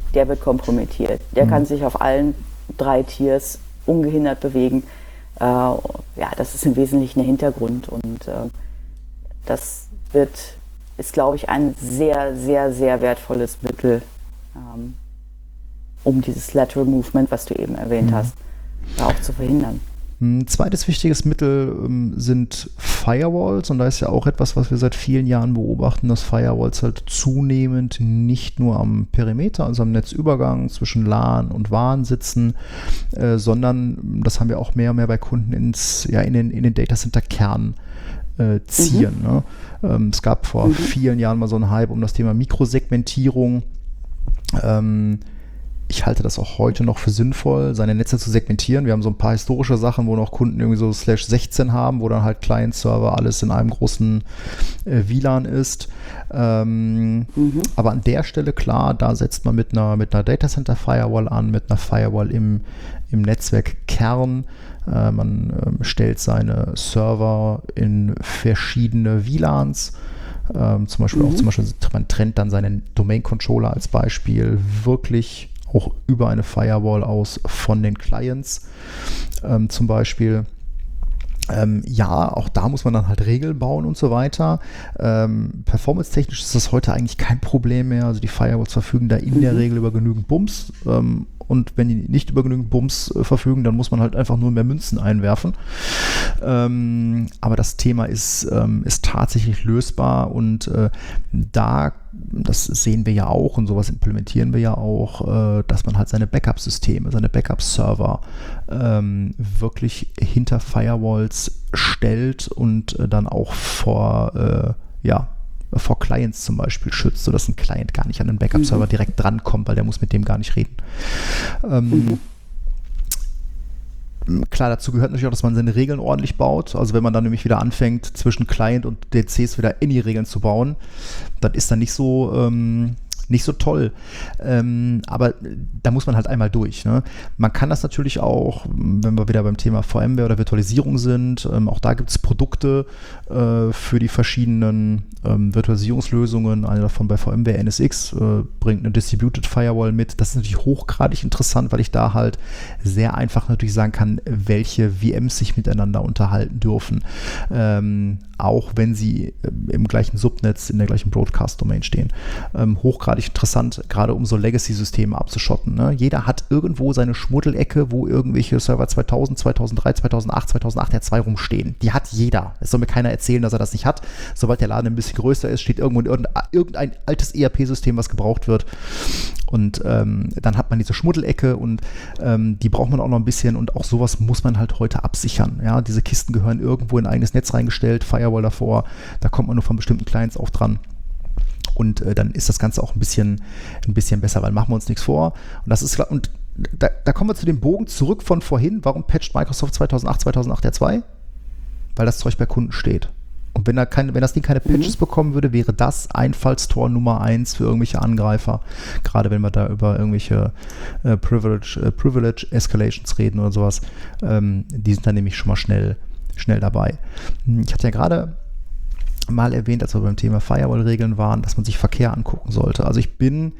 der wird kompromittiert. Der mhm. kann sich auf allen drei Tiers ungehindert bewegen. Äh, ja, das ist im Wesentlichen der Hintergrund und äh, das wird, ist, glaube ich, ein sehr, sehr, sehr wertvolles Mittel, ähm, um dieses Lateral Movement, was du eben erwähnt mhm. hast, da auch zu verhindern. Ein zweites wichtiges Mittel ähm, sind Firewalls und da ist ja auch etwas, was wir seit vielen Jahren beobachten, dass Firewalls halt zunehmend nicht nur am Perimeter, also am Netzübergang zwischen LAN und WAN sitzen, äh, sondern das haben wir auch mehr und mehr bei Kunden ins, ja, in den, in den Datacenter-Kern äh, ziehen. Mhm. Ne? Ähm, es gab vor mhm. vielen Jahren mal so einen Hype um das Thema Mikrosegmentierung. Ähm, Ich halte das auch heute noch für sinnvoll, seine Netze zu segmentieren. Wir haben so ein paar historische Sachen, wo noch Kunden irgendwie so slash sechzehn haben, wo dann halt Client-Server alles in einem großen äh, W L A N ist. Ähm, mhm. Aber an der Stelle, klar, da setzt man mit einer, mit einer Datacenter-Firewall an, mit einer Firewall im, im Netzwerkkern. Äh, man äh, stellt seine Server in verschiedene W L A Ns. Ähm, zum Beispiel mhm. auch zum Beispiel, man trennt dann seinen Domain-Controller als Beispiel wirklich auch über eine Firewall aus von den Clients ähm, zum Beispiel. Ähm, ja, auch da muss man dann halt Regeln bauen und so weiter. Ähm, performance-technisch ist das heute eigentlich kein Problem mehr. Also die Firewalls verfügen da in mhm. der Regel über genügend Bums. Ähm, und wenn die nicht über genügend Bums äh, verfügen, dann muss man halt einfach nur mehr Münzen einwerfen. Ähm, aber das Thema ist, ähm, ist tatsächlich lösbar und äh, da, das sehen wir ja auch und sowas implementieren wir ja auch, äh, dass man halt seine Backup-Systeme, seine Backup-Server ähm, wirklich hinter Firewalls stellt und äh, dann auch vor, äh, ja, vor Clients zum Beispiel schützt, sodass ein Client gar nicht an den Backup-Server mhm. direkt drankommt, weil der muss mit dem gar nicht reden. Ähm, mhm. Klar, dazu gehört natürlich auch, dass man seine Regeln ordentlich baut. Also wenn man dann nämlich wieder anfängt, zwischen Client und D Cs wieder Any-Regeln zu bauen, dann ist dann nicht so... Ähm, nicht so toll. Ähm, aber da muss man halt einmal durch. Ne? Man kann das natürlich auch, wenn wir wieder beim Thema VMware oder Virtualisierung sind, ähm, auch da gibt es Produkte äh, für die verschiedenen ähm, Virtualisierungslösungen. Eine davon bei VMware N S X äh, bringt eine Distributed Firewall mit. Das ist natürlich hochgradig interessant, weil ich da halt sehr einfach natürlich sagen kann, welche V Ms sich miteinander unterhalten dürfen. Ähm, auch wenn sie im gleichen Subnetz, in der gleichen Broadcast-Domain stehen. Ähm, hochgradig interessant, gerade um so Legacy-Systeme abzuschotten. Ne? Jeder hat irgendwo seine Schmuddelecke, wo irgendwelche Server zweitausend, zweitausenddrei, zweitausendacht, zweitausendacht R zwei rumstehen. Die hat jeder. Es soll mir keiner erzählen, dass er das nicht hat. Sobald der Laden ein bisschen größer ist, steht irgendwo irgendein altes E R P-System, was gebraucht wird. Und ähm, dann hat man diese Schmuddelecke und ähm, die braucht man auch noch ein bisschen und auch sowas muss man halt heute absichern. Ja? Diese Kisten gehören irgendwo in ein eigenes Netz reingestellt, Firewall davor, da kommt man nur von bestimmten Clients auch dran. Und äh, dann ist das Ganze auch ein bisschen, ein bisschen besser, weil machen wir uns nichts vor. Und das ist und da, da kommen wir zu dem Bogen zurück von vorhin. Warum patcht Microsoft zweitausendacht, zweitausendacht R zwei? Weil das Zeug bei Kunden steht. Und wenn, da keine, wenn das Ding keine Patches mhm. bekommen würde, wäre das Einfallstor Nummer eins für irgendwelche Angreifer. Gerade wenn wir da über irgendwelche äh, Privilege, äh, Privilege Escalations reden oder sowas. Ähm, die sind dann nämlich schon mal schnell, schnell dabei. Ich hatte ja gerade mal erwähnt, als wir beim Thema Firewall-Regeln waren, dass man sich Verkehr angucken sollte. Also ich bin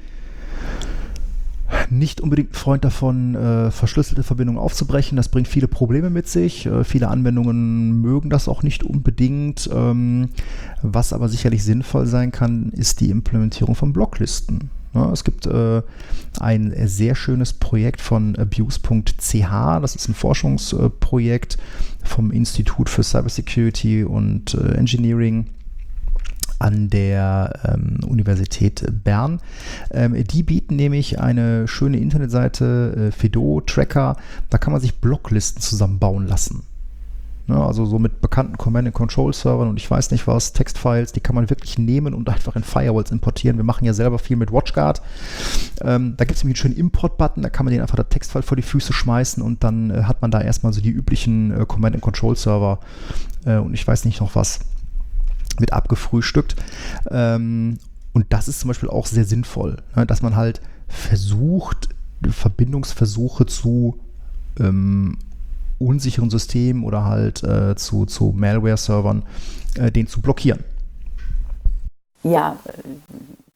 nicht unbedingt ein Freund davon, äh, verschlüsselte Verbindungen aufzubrechen. Das bringt viele Probleme mit sich. Äh, viele Anwendungen mögen das auch nicht unbedingt. Ähm, was aber sicherlich sinnvoll sein kann, ist die Implementierung von Blocklisten. Ja, es gibt äh, ein sehr schönes Projekt von abuse punkt c h. Das ist ein Forschungsprojekt vom Institut für Cybersecurity und äh, Engineering an der ähm, Universität Bern. Ähm, die bieten nämlich eine schöne Internetseite, äh, Fedora-Tracker. Da kann man sich Blocklisten zusammenbauen lassen. Ja, also so mit bekannten Command-and-Control-Servern und ich weiß nicht was, Textfiles, die kann man wirklich nehmen und einfach in Firewalls importieren. Wir machen ja selber viel mit WatchGuard. Ähm, da gibt es nämlich einen schönen Import-Button, da kann man den einfach das Textfile vor die Füße schmeißen und dann äh, hat man da erstmal so die üblichen äh, Command-and-Control-Server äh, und ich weiß nicht noch was mit abgefrühstückt. Ähm, und das ist zum Beispiel auch sehr sinnvoll, ne, dass man halt versucht, Verbindungsversuche zu ähm, unsicheren Systemen oder halt äh, zu, zu Malware-Servern, äh, den zu blockieren. Ja,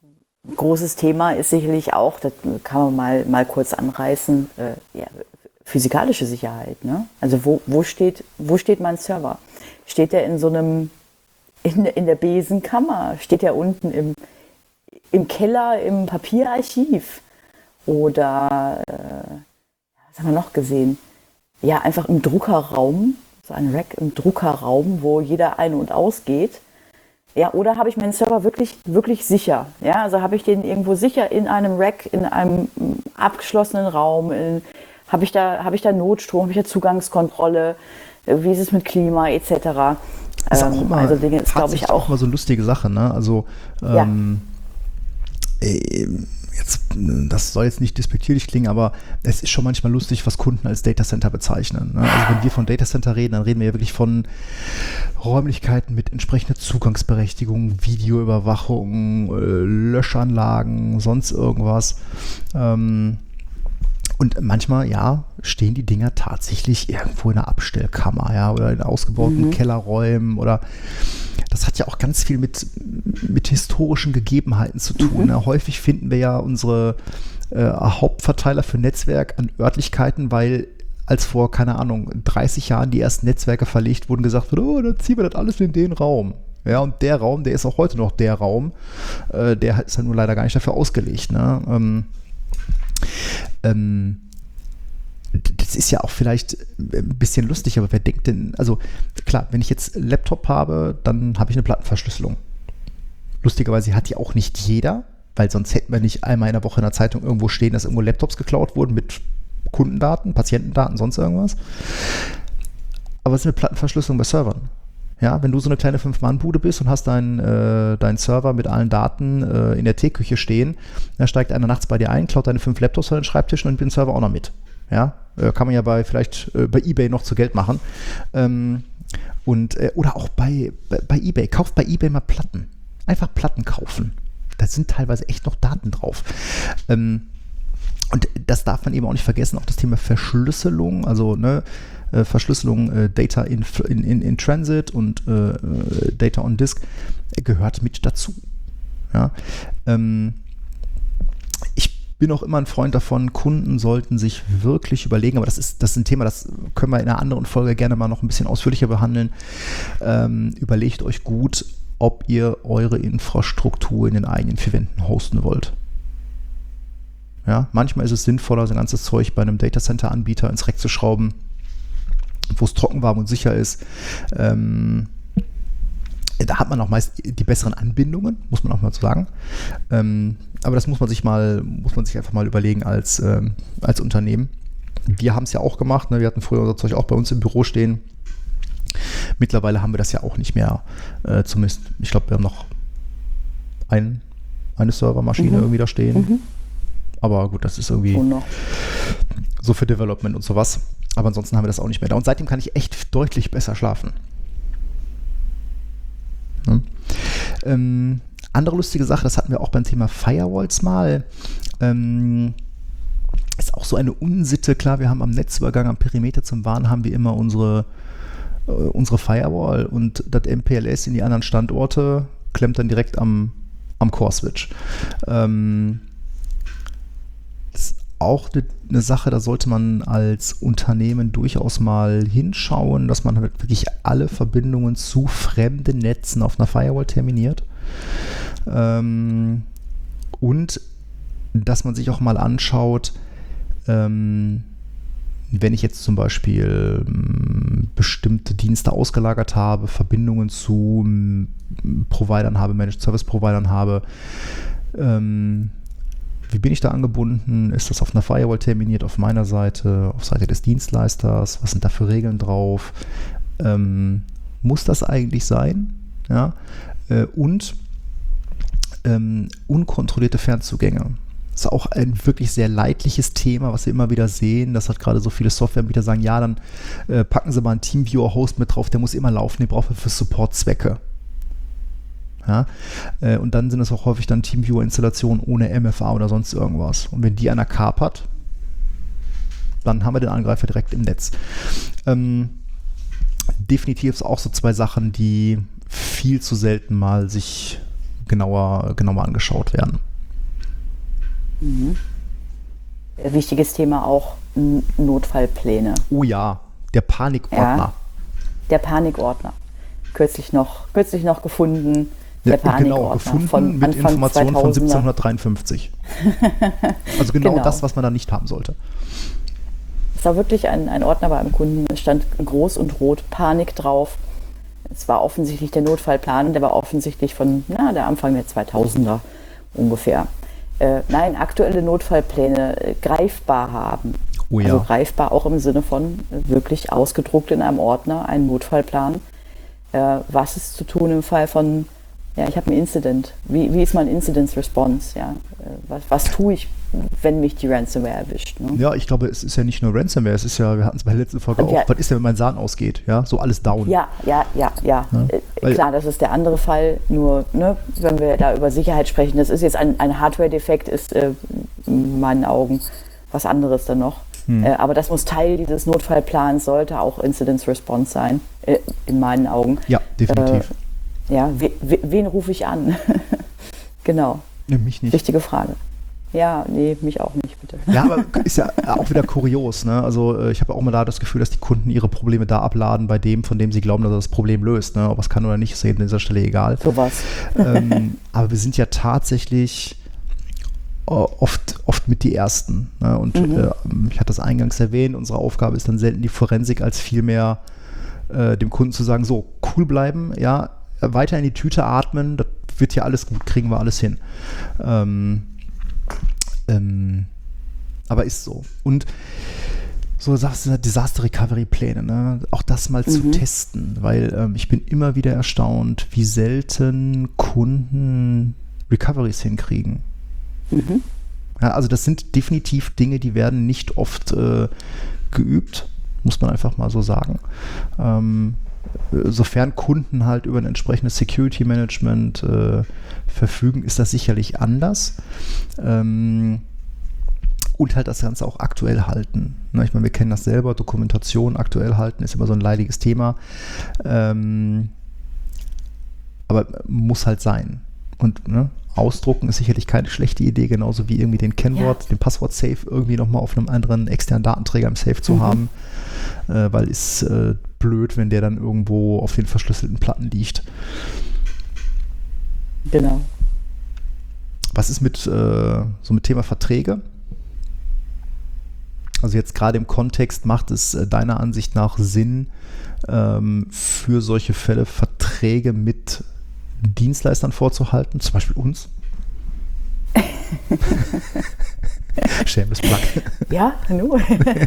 großes Thema ist sicherlich auch, das kann man mal, mal kurz anreißen, äh, ja, physikalische Sicherheit. Ne? Also wo, wo, steht, wo steht mein Server? Steht der in so einem, in, in der Besenkammer? Steht der unten im, im Keller, im Papierarchiv? Oder, äh, was haben wir noch gesehen? Ja, einfach im Druckerraum, so ein Rack im Druckerraum, wo jeder ein- und ausgeht. Ja, oder habe ich meinen Server wirklich, wirklich sicher? Ja, also habe ich den irgendwo sicher in einem Rack, in einem abgeschlossenen Raum? In, habe ich da, habe ich da Notstrom? Habe ich da Zugangskontrolle? Wie ist es mit Klima et cetera? Ist auch immer, also Dinge ist, glaube ich, auch mal so eine lustige Sache. Ne? Also ähm, ja. äh, jetzt, das soll jetzt nicht despektierlich klingen, aber es ist schon manchmal lustig, was Kunden als Datacenter bezeichnen. Ne? Also wenn wir von Datacenter reden, dann reden wir ja wirklich von Räumlichkeiten mit entsprechender Zugangsberechtigung, Videoüberwachung, äh, Löschanlagen, sonst irgendwas. Ähm, und manchmal, ja, stehen die Dinger tatsächlich irgendwo in einer Abstellkammer, ja, oder in ausgebauten mhm. Kellerräumen oder das hat ja auch ganz viel mit, mit historischen Gegebenheiten zu tun. Mhm. Ne? Häufig finden wir ja unsere äh, Hauptverteiler für Netzwerk an Örtlichkeiten, weil als vor, keine Ahnung, dreißig Jahren die ersten Netzwerke verlegt wurden, gesagt wird, oh, dann ziehen wir das alles in den Raum. Ja, und der Raum, der ist auch heute noch der Raum, äh, der ist halt nur leider gar nicht dafür ausgelegt. Ne? Ähm, ähm, das ist ja auch vielleicht ein bisschen lustig, aber wer denkt denn, also klar, wenn ich jetzt einen Laptop habe, dann habe ich eine Plattenverschlüsselung. Lustigerweise hat die auch nicht jeder, weil sonst hätten wir nicht einmal in der Woche in der Zeitung irgendwo stehen, dass irgendwo Laptops geklaut wurden mit Kundendaten, Patientendaten, sonst irgendwas. Aber es ist eine Plattenverschlüsselung bei Servern. Ja, wenn du so eine kleine Fünf-Mann-Bude bist und hast deinen äh, dein Server mit allen Daten äh, in der Teeküche stehen, dann steigt einer nachts bei dir ein, klaut deine fünf Laptops von den Schreibtischen und nimmt den Server auch noch mit. Ja, äh, kann man ja bei vielleicht äh, bei eBay noch zu Geld machen. Ähm, und, äh, oder auch bei, bei, bei eBay. Kauft bei eBay mal Platten. Einfach Platten kaufen. Da sind teilweise echt noch Daten drauf. Ähm, und das darf man eben auch nicht vergessen, auch das Thema Verschlüsselung, also ne, äh, Verschlüsselung, äh, Data in, in, in, in Transit und äh, Data on Disk äh, gehört mit dazu. Ja, ähm, ich bin auch immer ein Freund davon, Kunden sollten sich wirklich überlegen, aber das ist, das ist ein Thema, das können wir in einer anderen Folge gerne mal noch ein bisschen ausführlicher behandeln. Ähm, überlegt euch gut, ob ihr eure Infrastruktur in den eigenen vier Wänden hosten wollt. Ja, manchmal ist es sinnvoller, so ein ganzes Zeug bei einem Datacenter-Anbieter ins Rack zu schrauben, wo es trocken, warm und sicher ist. Ähm, da hat man auch meist die besseren Anbindungen, muss man auch mal so sagen. Ähm, aber das muss man sich mal, muss man sich einfach mal überlegen als, ähm, als Unternehmen. Wir haben es ja auch gemacht, ne? Wir hatten früher unser Zeug auch bei uns im Büro stehen. Mittlerweile haben wir das ja auch nicht mehr. Äh, zumindest, ich glaube, wir haben noch ein, eine Servermaschine mhm. irgendwie da stehen. Mhm. Aber gut, das ist irgendwie so für Development und sowas. Aber ansonsten haben wir das auch nicht mehr da. Und seitdem kann ich echt deutlich besser schlafen. Ne? Ähm, andere lustige Sache, das hatten wir auch beim Thema Firewalls mal. Ähm, ist auch so eine Unsitte. Klar, wir haben am Netzübergang, am Perimeter zum WAN haben wir immer unsere, äh, unsere Firewall und das M P L S in die anderen Standorte klemmt dann direkt am, am Core-Switch. Ähm, auch eine, eine Sache, da sollte man als Unternehmen durchaus mal hinschauen, dass man halt wirklich alle Verbindungen zu fremden Netzen auf einer Firewall terminiert. Ähm, und dass man sich auch mal anschaut, ähm, wenn ich jetzt zum Beispiel ähm, bestimmte Dienste ausgelagert habe, Verbindungen zu ähm, Providern habe, Managed Service Providern habe, ähm, wie bin ich da angebunden? Ist das auf einer Firewall terminiert, auf meiner Seite, auf Seite des Dienstleisters? Was sind da für Regeln drauf? Ähm, muss das eigentlich sein? Ja? Äh, und ähm, unkontrollierte Fernzugänge. Das ist auch ein wirklich sehr leidliches Thema, was wir immer wieder sehen. Das hat gerade so viele Softwareanbieter sagen, ja, dann äh, packen Sie mal einen TeamViewer-Host mit drauf, der muss immer laufen, den brauchen wir für Support-Zwecke. Ja, äh, und dann sind es auch häufig dann TeamViewer-Installationen ohne M F A oder sonst irgendwas. Und wenn die einer kapert, dann haben wir den Angreifer direkt im Netz. Ähm, definitiv auch so zwei Sachen, die viel zu selten mal sich genauer, genauer angeschaut werden. Mhm. Wichtiges Thema auch N- Notfallpläne. Oh ja, der Panikordner. Ja, der Panikordner. Kürzlich noch, kürzlich noch gefunden. Der Ja, Panikordner genau, gefunden von mit Anfang Informationen von zweitausender. siebzehnhundertdreiundfünfzig. Also genau, Genau. das, was man da nicht haben sollte. Es war wirklich ein, ein Ordner bei einem Kunden, es stand groß und rot Panik drauf. Es war offensichtlich der Notfallplan, der war offensichtlich von na, der Anfang der zweitausender ungefähr. Äh, nein, aktuelle Notfallpläne äh, greifbar haben. Oh ja. Also greifbar auch im Sinne von äh, wirklich ausgedruckt in einem Ordner, einen Notfallplan. Äh, was ist zu tun im Fall von, ja, ich habe ein Incident. Wie, wie ist mein Incident Response? Ja? Äh, was, was tue ich, wenn mich die Ransomware erwischt? Ne? Ja, ich glaube, es ist ja nicht nur Ransomware, es ist ja, wir hatten es bei der letzten Folge Und auch, ja, was ist denn, wenn mein S A N ausgeht? Ja, so alles down. Ja, ja, ja, ja. Ja, Äh, weil- Klar, das ist der andere Fall. Nur, ne, wenn wir da über Sicherheit sprechen, das ist jetzt ein, ein Hardware-Defekt, ist äh, in meinen Augen was anderes dann noch. Hm. Äh, aber das muss Teil dieses Notfallplans, sollte auch Incident Response sein, äh, in meinen Augen. Ja, definitiv. Äh, ja, we, we, wen rufe ich an? Genau, Nee, mich nicht. wichtige Frage. Ja, nee, mich auch nicht, bitte. Ja, aber ist ja auch wieder kurios, ne? Also äh, ich habe auch mal da das Gefühl, dass die Kunden ihre Probleme da abladen bei dem, von dem sie glauben, dass er das Problem löst. Ne? Ob es kann oder nicht, ist eben an dieser Stelle egal. Sowas. ähm, aber wir sind ja tatsächlich äh, oft, oft mit die Ersten. Ne? Und Mhm. äh, ich hatte das eingangs erwähnt, unsere Aufgabe ist dann selten die Forensik, als vielmehr äh, dem Kunden zu sagen, so, cool bleiben, ja, weiter in die Tüte atmen, das wird hier alles gut, kriegen wir alles hin. Ähm, ähm, aber ist so. Und so sagst du, Disaster-Recovery-Pläne, ne? Auch das mal zu Mhm. testen, weil ähm, ich bin immer wieder erstaunt, wie selten Kunden Recoveries hinkriegen. Mhm. Ja, also das sind definitiv Dinge, die werden nicht oft äh, geübt, muss man einfach mal so sagen. Ähm, sofern Kunden halt über ein entsprechendes Security-Management äh, verfügen, ist das sicherlich anders. Ähm, und halt das Ganze auch aktuell halten. Ne, ich meine, wir kennen das selber, Dokumentation aktuell halten ist immer so ein leidiges Thema. Ähm, aber muss halt sein. Und ne, ausdrucken ist sicherlich keine schlechte Idee, genauso wie irgendwie den Kennwort, Ja. den Passwort-Safe irgendwie nochmal auf einem anderen externen Datenträger im Safe zu Mhm. haben, äh, weil ist äh, blöd, wenn der dann irgendwo auf den verschlüsselten Platten liegt. Genau. Was ist mit äh, so mit Thema Verträge? Also jetzt gerade im Kontext, macht es äh, deiner Ansicht nach Sinn, ähm, für solche Fälle Verträge mit Dienstleistern vorzuhalten, zum Beispiel uns? Shameless Plug. Ja, nur.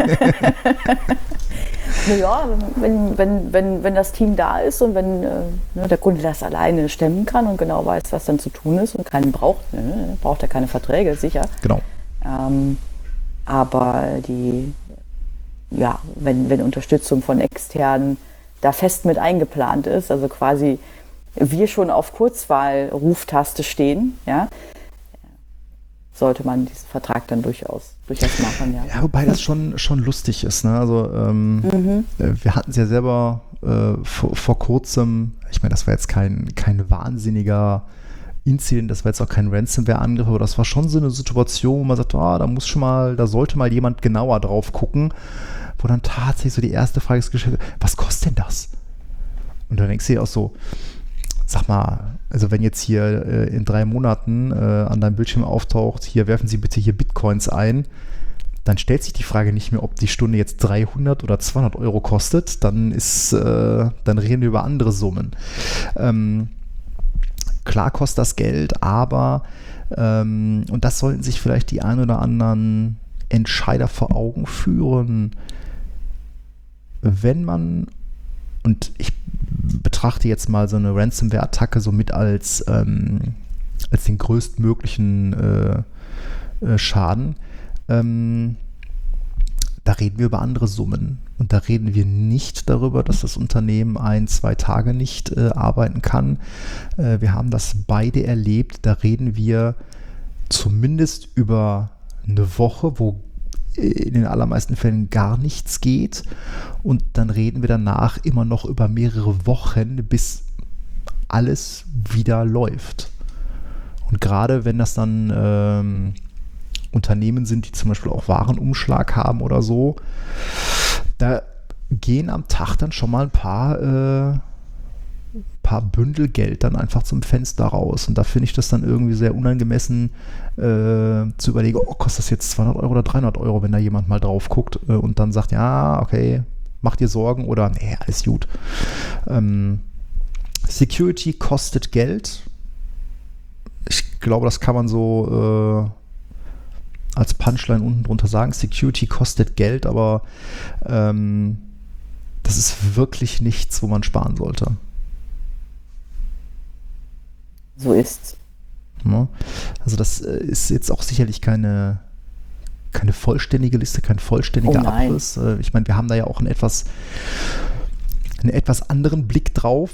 Naja, wenn, wenn, wenn, wenn das Team da ist und wenn äh, ne, der Kunde das alleine stemmen kann und genau weiß, was dann zu tun ist und keinen braucht, ne, braucht er keine Verträge, sicher. Genau. Ähm, aber die, ja, wenn, wenn Unterstützung von externen da fest mit eingeplant ist, also quasi wir schon auf Kurzwahl-Ruftaste stehen, ja, sollte man diesen Vertrag dann durchaus, durchaus machen, ja. Ja, wobei das schon, schon lustig ist. Ne? Also ähm, Mhm. äh, wir hatten es ja selber äh, vor, vor kurzem, ich meine, das war jetzt kein, kein wahnsinniger Incident, das war jetzt auch kein Ransomware-Angriff, aber das war schon so eine Situation, wo man sagt, ah, da muss schon mal, da sollte mal jemand genauer drauf gucken, wo dann tatsächlich so die erste Frage ist gestellt, was kostet denn das? Und dann denkst du dir auch so, sag mal, also wenn jetzt hier äh, in drei Monaten äh, an deinem Bildschirm auftaucht, hier werfen Sie bitte hier Bitcoins ein, dann stellt sich die Frage nicht mehr, ob die Stunde jetzt dreihundert oder zweihundert Euro kostet, dann ist, äh, dann reden wir über andere Summen. Ähm, klar kostet das Geld, aber ähm, und das sollten sich vielleicht die ein oder anderen Entscheider vor Augen führen, wenn man, und ich betrachte jetzt mal so eine Ransomware-Attacke so mit als, ähm, als den größtmöglichen äh, äh, Schaden. Ähm, da reden wir über andere Summen. Und da reden wir nicht darüber, dass das Unternehmen ein, zwei Tage nicht äh, arbeiten kann. Äh, wir haben das beide erlebt. Da reden wir zumindest über eine Woche, wo in den allermeisten Fällen gar nichts geht. Und dann reden wir danach immer noch über mehrere Wochen, bis alles wieder läuft. Und gerade wenn das dann ähm, Unternehmen sind, die zum Beispiel auch Warenumschlag haben oder so, da gehen am Tag dann schon mal ein paar, äh, paar Bündel Geld dann einfach zum Fenster raus. Und da finde ich das dann irgendwie sehr unangemessen äh, zu überlegen, oh, kostet das jetzt zweihundert Euro oder dreihundert Euro, wenn da jemand mal drauf guckt äh, und dann sagt, ja, okay, mach dir Sorgen oder nee, alles gut. Ähm, Security kostet Geld. Ich glaube, das kann man so äh, als Punchline unten drunter sagen. Security kostet Geld, aber ähm, das ist wirklich nichts, wo man sparen sollte. So ist's. Ja, also das äh, ist jetzt auch sicherlich keine, keine vollständige Liste, kein vollständiger Oh nein. Abriss. Äh, ich meine, wir haben da ja auch einen etwas, einen etwas anderen Blick drauf.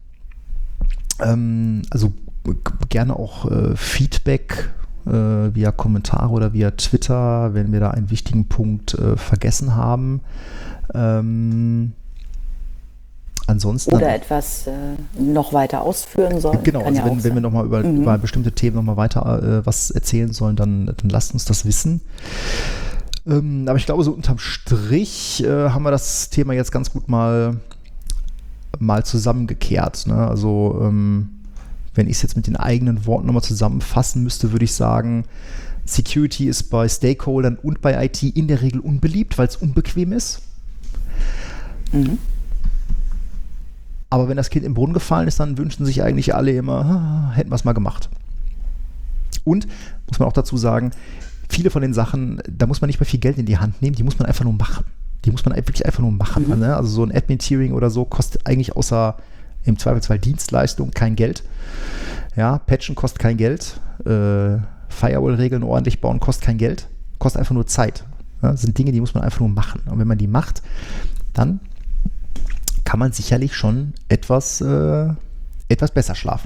Ähm, also g- gerne auch äh, Feedback äh, via Kommentare oder via Twitter, wenn wir da einen wichtigen Punkt äh, vergessen haben. Ähm, ansonsten Oder etwas äh, noch weiter ausführen sollen. Genau, Kann also ja wenn, auch wenn wir sein. nochmal über, Mhm. über bestimmte Themen nochmal weiter äh, was erzählen sollen, dann, dann lasst uns das wissen. Ähm, aber ich glaube, so unterm Strich äh, haben wir das Thema jetzt ganz gut mal, mal zusammengekehrt. Ne? Also ähm, wenn ich es jetzt mit den eigenen Worten nochmal zusammenfassen müsste, würde ich sagen, Security ist bei Stakeholdern und bei I T in der Regel unbeliebt, weil es unbequem ist. Mhm. Aber wenn das Kind im Brunnen gefallen ist, dann wünschen sich eigentlich alle immer, ah, hätten wir es mal gemacht. Und, muss man auch dazu sagen, viele von den Sachen, da muss man nicht mehr viel Geld in die Hand nehmen, die muss man einfach nur machen. Die muss man wirklich einfach nur machen. Mhm. Ne? Also so ein Admin-Tiering oder so kostet eigentlich außer im Zweifelsfall Dienstleistung kein Geld. Ja, Patchen kostet kein Geld. Äh, Firewall-Regeln ordentlich bauen kostet kein Geld. Kostet einfach nur Zeit. Ja? Das sind Dinge, die muss man einfach nur machen. Und wenn man die macht, dann kann man sicherlich schon etwas, äh, etwas besser schlafen.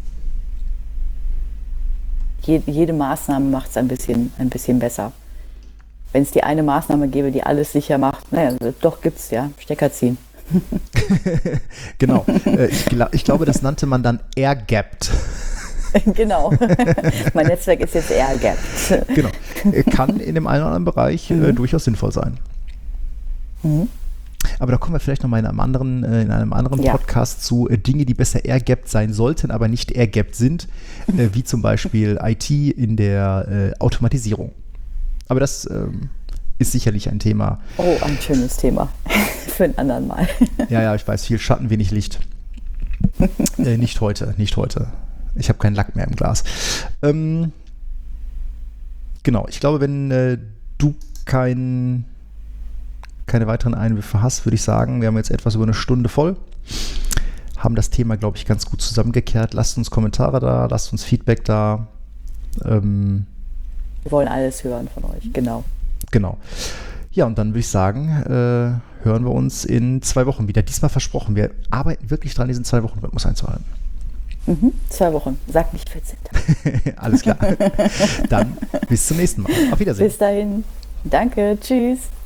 Jede, jede Maßnahme macht es ein bisschen, ein bisschen besser. Wenn es die eine Maßnahme gäbe, die alles sicher macht, naja, doch gibt's ja, Stecker ziehen. Genau. Äh, ich, gla- ich glaube, das nannte man dann air-gapped. Genau. Mein Netzwerk ist jetzt air-gapped. Genau. Äh, Kann in dem einen oder anderen Bereich äh, Mhm. durchaus sinnvoll sein. Mhm. Aber da kommen wir vielleicht nochmal in einem anderen, äh, in einem anderen Ja. Podcast zu äh, Dinge, die besser air-gapped sein sollten, aber nicht air-gapped sind, äh, wie zum Beispiel I T in der äh, Automatisierung. Aber das ähm, ist sicherlich ein Thema. Oh, ein schönes Thema. Für einen anderen Mal. Ja, ja, ich weiß, viel Schatten, wenig Licht. äh, nicht heute, nicht heute. Ich habe keinen Lack mehr im Glas. Ähm, genau, ich glaube, wenn äh, du kein, keine weiteren Einwürfe hast, würde ich sagen, wir haben jetzt etwas über eine Stunde voll. Haben das Thema, glaube ich, ganz gut zusammengekehrt. Lasst uns Kommentare da, lasst uns Feedback da. Ähm, Wir wollen alles hören von euch, genau. Genau. Ja, und dann würde ich sagen, äh, hören wir uns in zwei Wochen wieder. Diesmal versprochen, wir arbeiten wirklich dran, diesen zwei Wochen Rhythmus einzuhalten. Mhm. Zwei Wochen, sag nicht vierzehn Tage. Alles klar. Dann bis zum nächsten Mal. Auf Wiedersehen. Bis dahin. Danke, tschüss.